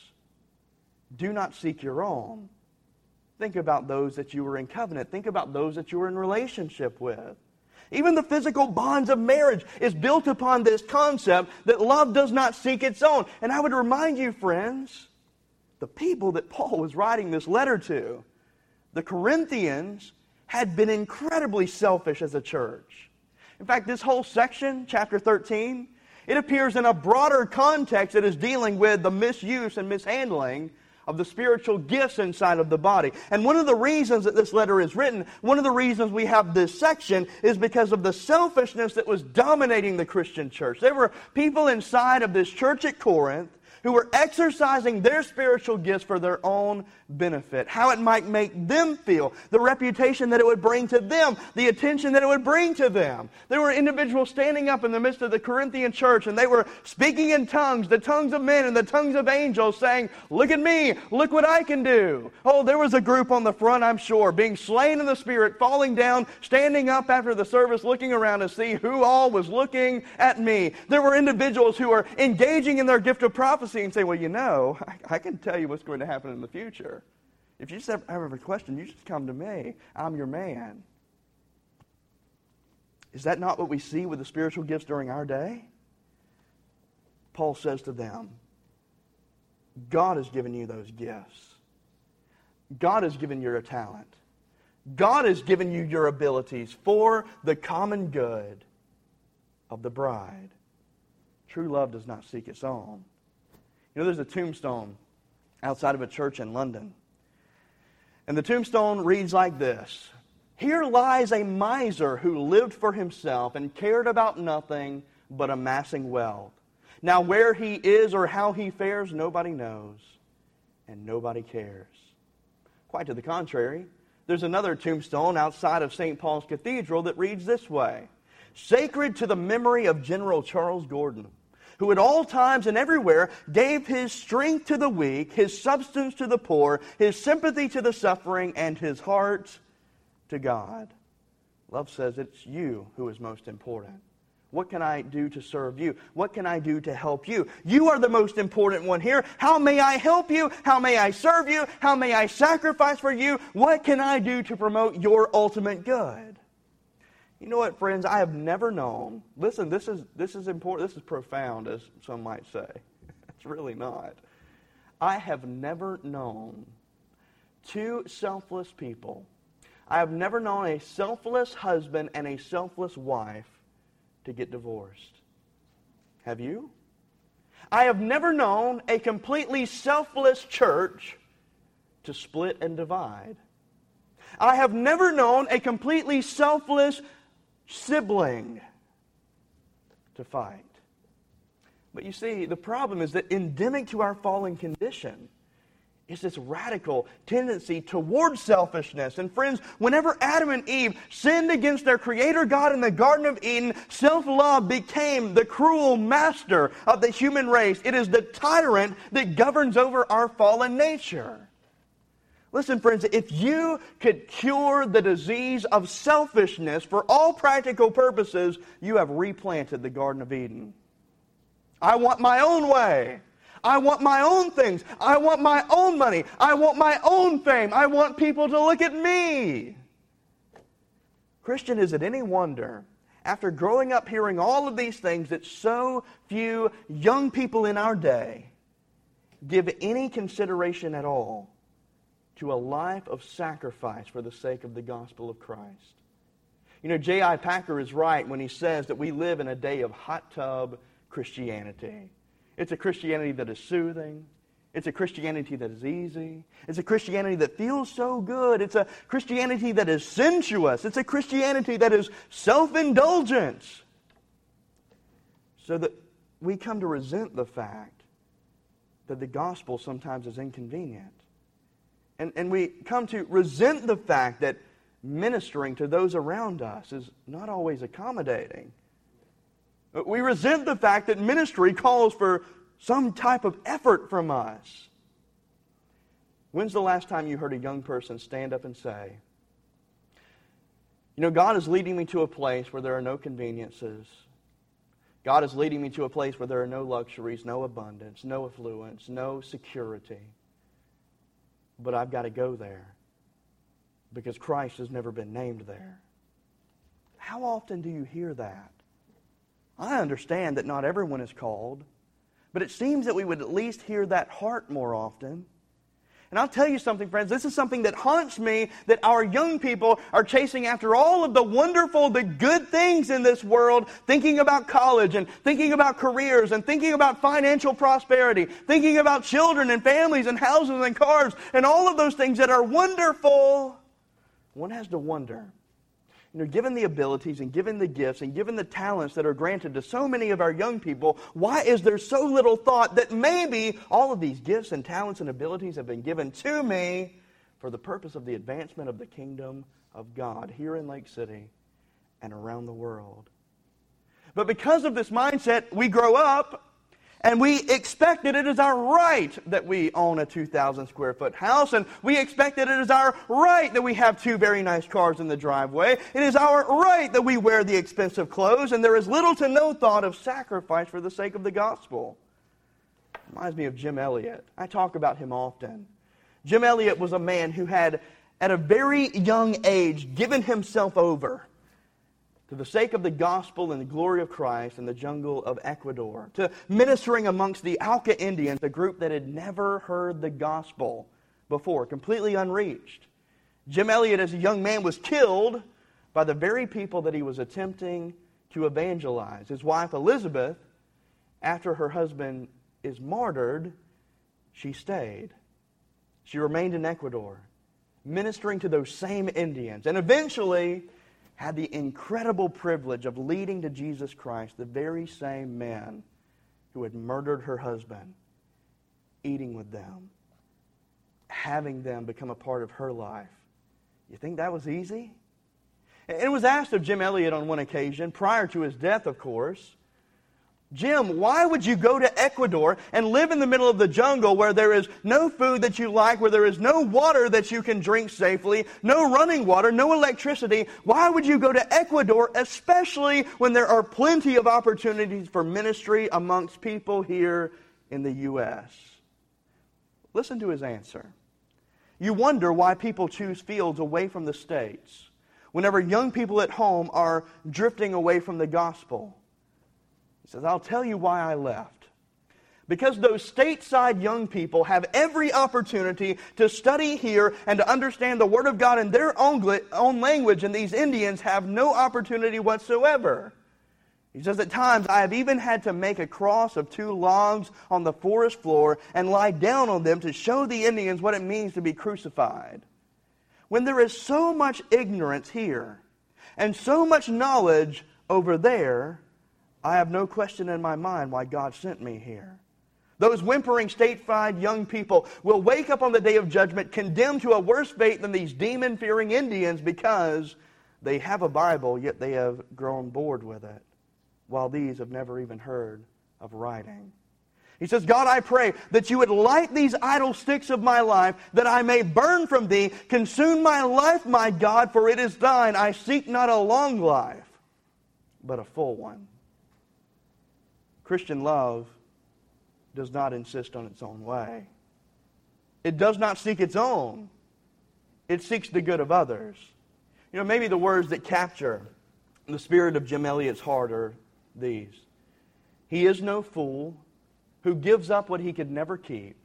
Do not seek your own. Think about those that you were in covenant. Think about those that you were in relationship with. Even the physical bonds of marriage is built upon this concept that love does not seek its own. And I would remind you, friends, the people that Paul was writing this letter to, the Corinthians, had been incredibly selfish as a church. In fact, this whole section, chapter thirteen, it appears in a broader context that is dealing with the misuse and mishandling of the spiritual gifts inside of the body. And one of the reasons that this letter is written, one of the reasons we have this section is because of the selfishness that was dominating the Christian church. There were people inside of this church at Corinth who were exercising their spiritual gifts for their own benefit, how it might make them feel, the reputation that it would bring to them, the attention that it would bring to them. There were individuals standing up in the midst of the Corinthian church, and they were speaking in tongues, the tongues of men and the tongues of angels, saying, "Look at me, look what I can do." Oh, there was a group on the front, I'm sure, being slain in the Spirit, falling down, standing up after the service, looking around to see who all was looking at me. There were individuals who were engaging in their gift of prophecy and saying, "Well, you know, I, I can tell you what's going to happen in the future. If you just have, have a question, you just come to me. I'm your man." Is that not what we see with the spiritual gifts during our day? Paul says to them, God has given you those gifts. God has given you a talent. God has given you your abilities for the common good of the bride. True love does not seek its own. You know, there's a tombstone outside of a church in London. And the tombstone reads like this: "Here lies a miser who lived for himself and cared about nothing but amassing wealth. Now where he is or how he fares, nobody knows, and nobody cares." Quite to the contrary, there's another tombstone outside of Saint Paul's Cathedral that reads this way: "Sacred to the memory of General Charles Gordon, who at all times and everywhere gave his strength to the weak, his substance to the poor, his sympathy to the suffering, and his heart to God." Love says it's you who is most important. What can I do to serve you? What can I do to help you? You are the most important one here. How may I help you? How may I serve you? How may I sacrifice for you? What can I do to promote your ultimate good? You know what, friends? I have never known. Listen, this is this is important. This is profound, as some might say. It's really not. I have never known two selfless people. I have never known a selfless husband and a selfless wife to get divorced. Have you? I have never known a completely selfless church to split and divide. I have never known a completely selfless sibling to fight. But you see, the problem is that endemic to our fallen condition is this radical tendency towards selfishness. And friends, whenever Adam and Eve sinned against their Creator God in the Garden of Eden, self-love became the cruel master of the human race. It is the tyrant that governs over our fallen nature. Listen, friends, if you could cure the disease of selfishness for all practical purposes, you have replanted the Garden of Eden. I want my own way. I want my own things. I want my own money. I want my own fame. I want people to look at me. Christian, is it any wonder, after growing up hearing all of these things, that so few young people in our day give any consideration at all to a life of sacrifice for the sake of the gospel of Christ? You know, J I Packer is right when he says that we live in a day of hot tub Christianity. It's a Christianity that is soothing. It's a Christianity that is easy. It's a Christianity that feels so good. It's a Christianity that is sensuous. It's a Christianity that is self-indulgent. So that we come to resent the fact that the gospel sometimes is inconvenient. And, and we come to resent the fact that ministering to those around us is not always accommodating. We resent the fact that ministry calls for some type of effort from us. When's the last time you heard a young person stand up and say, "You know, God is leading me to a place where there are no conveniences. God is leading me to a place where there are no luxuries, no abundance, no affluence, no security. But I've got to go there because Christ has never been named there." How often do you hear that? I understand that not everyone is called, but it seems that we would at least hear that heart more often. And I'll tell you something, friends, this is something that haunts me, that our young people are chasing after all of the wonderful, the good things in this world, thinking about college and thinking about careers and thinking about financial prosperity, thinking about children and families and houses and cars and all of those things that are wonderful. One has to wonder, You know, given the abilities and given the gifts and given the talents that are granted to so many of our young people, why is there so little thought that maybe all of these gifts and talents and abilities have been given to me for the purpose of the advancement of the kingdom of God here in Lake City and around the world? But because of this mindset, we grow up and we expect that it is our right that we own a two thousand square foot house, and we expect that it is our right that we have two very nice cars in the driveway. It is our right that we wear the expensive clothes, and there is little to no thought of sacrifice for the sake of the gospel. Reminds me of Jim Elliot. I talk about him often. Jim Elliot was a man who had, at a very young age, given himself over to the sake of the gospel and the glory of Christ in the jungle of Ecuador, to ministering amongst the Auca Indians, a group that had never heard the gospel before, completely unreached. Jim Elliot, as a young man, was killed by the very people that he was attempting to evangelize. His wife, Elizabeth, after her husband is martyred, she stayed. She remained in Ecuador, ministering to those same Indians, and eventually had the incredible privilege of leading to Jesus Christ the very same men who had murdered her husband, eating with them, having them become a part of her life. You think that was easy? And it was asked of Jim Elliot on one occasion, prior to his death, of course, Jim, why would you go to Ecuador and live in the middle of the jungle where there is no food that you like, where there is no water that you can drink safely, no running water, no electricity? Why would you go to Ecuador, especially when there are plenty of opportunities for ministry amongst people here in the U S? Listen to his answer. You wonder why people choose fields away from the States, whenever young people at home are drifting away from the gospel. He says, I'll tell you why I left. Because those stateside young people have every opportunity to study here and to understand the Word of God in their own, own language, and these Indians have no opportunity whatsoever. He says, at times I have even had to make a cross of two logs on the forest floor and lie down on them to show the Indians what it means to be crucified. When there is so much ignorance here and so much knowledge over there, I have no question in my mind why God sent me here. Those whimpering stateside young people will wake up on the day of judgment condemned to a worse fate than these demon-fearing Indians because they have a Bible, yet they have grown bored with it, while these have never even heard of writing. He says, God, I pray that you would light these idle sticks of my life, that I may burn from thee. Consume my life, my God, for it is thine. I seek not a long life, but a full one. Christian love does not insist on its own way. It does not seek its own. It seeks the good of others. You know, maybe the words that capture the spirit of Jim Elliot's heart are these. He is no fool who gives up what he could never keep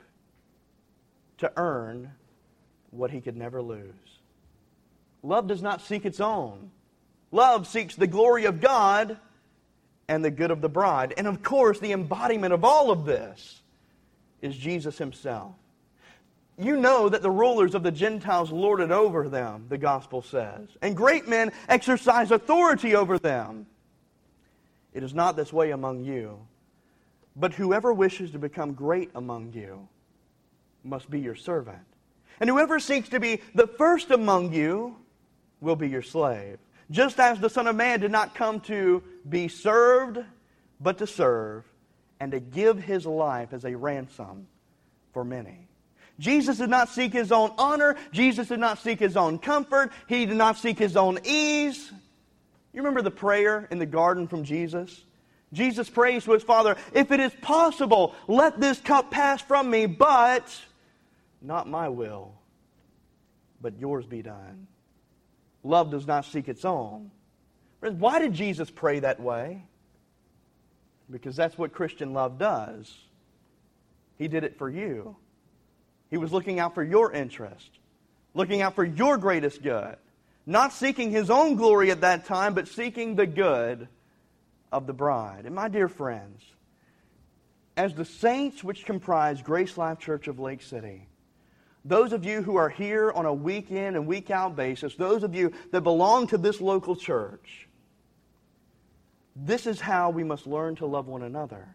to earn what he could never lose. Love does not seek its own. Love seeks the glory of God and the good of the bride. And of course, the embodiment of all of this is Jesus himself. You know that the rulers of the Gentiles lord it over them, the gospel says. And great men exercise authority over them. It is not this way among you. But whoever wishes to become great among you must be your servant. And whoever seeks to be the first among you will be your slave. Just as the Son of Man did not come to be served, but to serve, and to give his life as a ransom for many. Jesus did not seek his own honor. Jesus did not seek his own comfort. He did not seek his own ease. You remember the prayer in the garden from Jesus? Jesus prays to his Father, if it is possible, let this cup pass from me, but not my will, but yours be done. Love does not seek its own. Friends, why did Jesus pray that way? Because that's what Christian love does. He did it for you. He was looking out for your interest, looking out for your greatest good, not seeking his own glory at that time, but seeking the good of the bride. And my dear friends, as the saints which comprise Grace Life Church of Lake City, those of you who are here on a week in and week out basis, those of you that belong to this local church, this is how we must learn to love one another.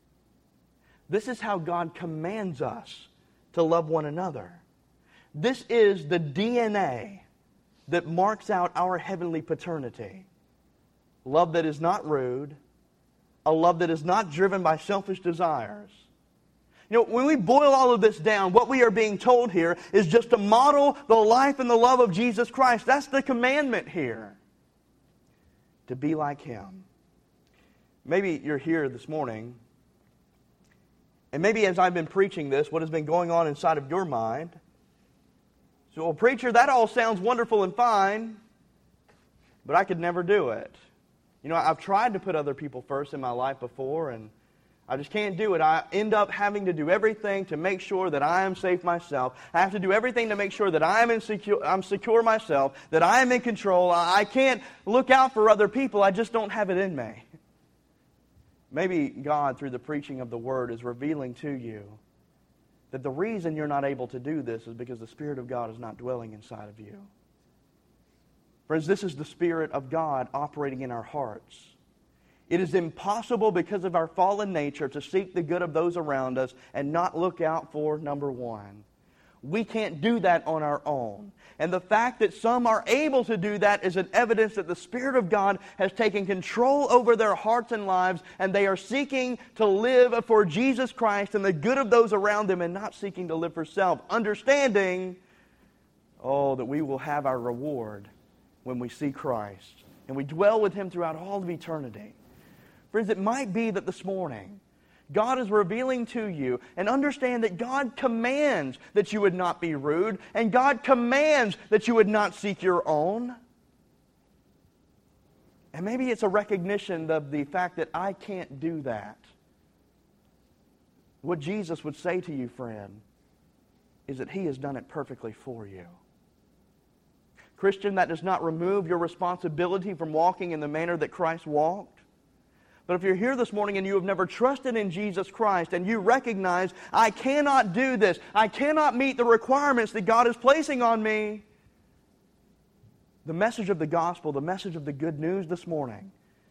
This is how God commands us to love one another. This is the D N A that marks out our heavenly paternity. Love that is not rude, a love that is not driven by selfish desires. You know, when we boil all of this down, what we are being told here is just to model the life and the love of Jesus Christ. That's the commandment here. To be like Him. Maybe you're here this morning, and maybe as I've been preaching this, what has been going on inside of your mind? So, well, preacher, that all sounds wonderful and fine, but I could never do it. You know, I've tried to put other people first in my life before, and I just can't do it. I end up having to do everything to make sure that I am safe myself. I have to do everything to make sure that I'm insecure, I'm secure myself, that I am in control. I can't look out for other people. I just don't have it in me. Maybe God, through the preaching of the Word, is revealing to you that the reason you're not able to do this is because the Spirit of God is not dwelling inside of you. Friends, this is the Spirit of God operating in our hearts. It is impossible because of our fallen nature to seek the good of those around us and not look out for number one. We can't do that on our own. And the fact that some are able to do that is an evidence that the Spirit of God has taken control over their hearts and lives, and they are seeking to live for Jesus Christ and the good of those around them and not seeking to live for self, understanding, oh, that we will have our reward when we see Christ and we dwell with Him throughout all of eternity. Friends, it might be that this morning God is revealing to you, and understand that God commands that you would not be rude, and God commands that you would not seek your own. And maybe it's a recognition of the fact that I can't do that. What Jesus would say to you, friend, is that He has done it perfectly for you. Christian, that does not remove your responsibility from walking in the manner that Christ walked. But if you're here this morning and you have never trusted in Jesus Christ and you recognize, I cannot do this, I cannot meet the requirements that God is placing on me, the message of the gospel, the message of the good news this morning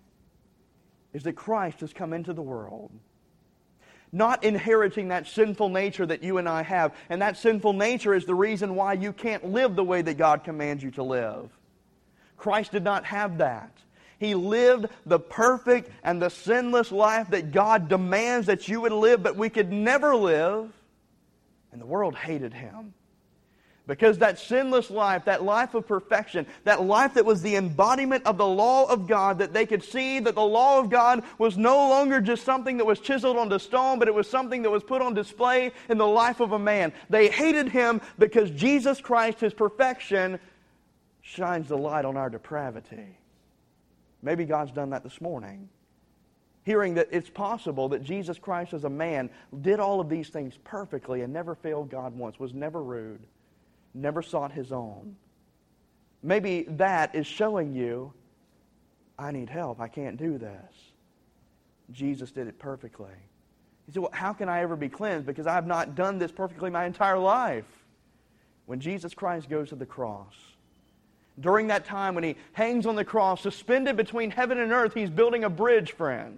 is that Christ has come into the world, not inheriting that sinful nature that you and I have. And that sinful nature is the reason why you can't live the way that God commands you to live. Christ did not have that. He lived the perfect and the sinless life that God demands that you would live, but we could never live. And the world hated Him. Because that sinless life, that life of perfection, that life that was the embodiment of the law of God, that they could see that the law of God was no longer just something that was chiseled onto stone, but it was something that was put on display in the life of a man. They hated Him because Jesus Christ, His perfection, shines the light on our depravity. Maybe God's done that this morning. Hearing that it's possible that Jesus Christ as a man did all of these things perfectly and never failed God once, was never rude, never sought His own. Maybe that is showing you, I need help, I can't do this. Jesus did it perfectly. You say, well, how can I ever be cleansed? Because I have not done this perfectly my entire life. When Jesus Christ goes to the cross, during that time when He hangs on the cross, suspended between heaven and earth, He's building a bridge, friends.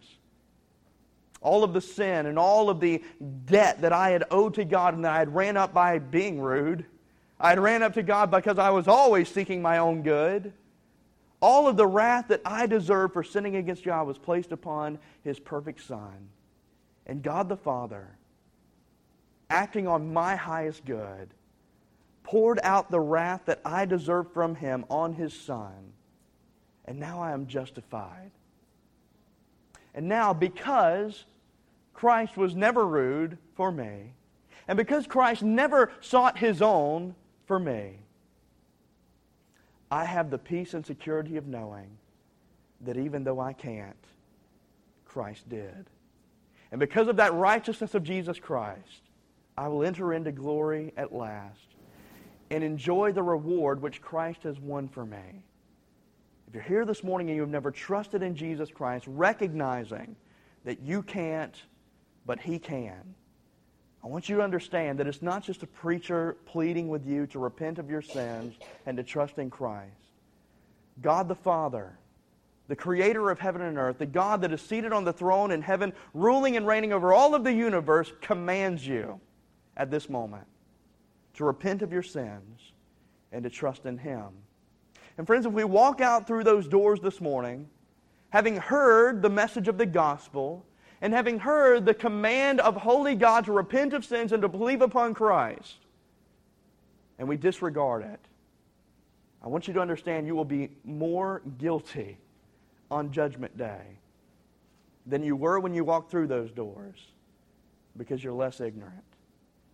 All of the sin and all of the debt that I had owed to God and that I had ran up by being rude. I had ran up to God because I was always seeking my own good. All of the wrath that I deserved for sinning against God was placed upon His perfect Son. And God the Father, acting on my highest good, poured out the wrath that I deserved from Him on His Son. And now I am justified. And now, because Christ was never rude for me, and because Christ never sought His own for me, I have the peace and security of knowing that even though I can't, Christ did. And because of that righteousness of Jesus Christ, I will enter into glory at last and enjoy the reward which Christ has won for me. If you're here this morning and you have never trusted in Jesus Christ, recognizing that you can't, but He can, I want you to understand that it's not just a preacher pleading with you to repent of your sins and to trust in Christ. God the Father, the creator of heaven and earth, the God that is seated on the throne in heaven, ruling and reigning over all of the universe, commands you at this moment to repent of your sins and to trust in Him. And friends, if we walk out through those doors this morning, having heard the message of the gospel, and having heard the command of holy God to repent of sins and to believe upon Christ, and we disregard it, I want you to understand you will be more guilty on Judgment Day than you were when you walked through those doors, because you're less ignorant.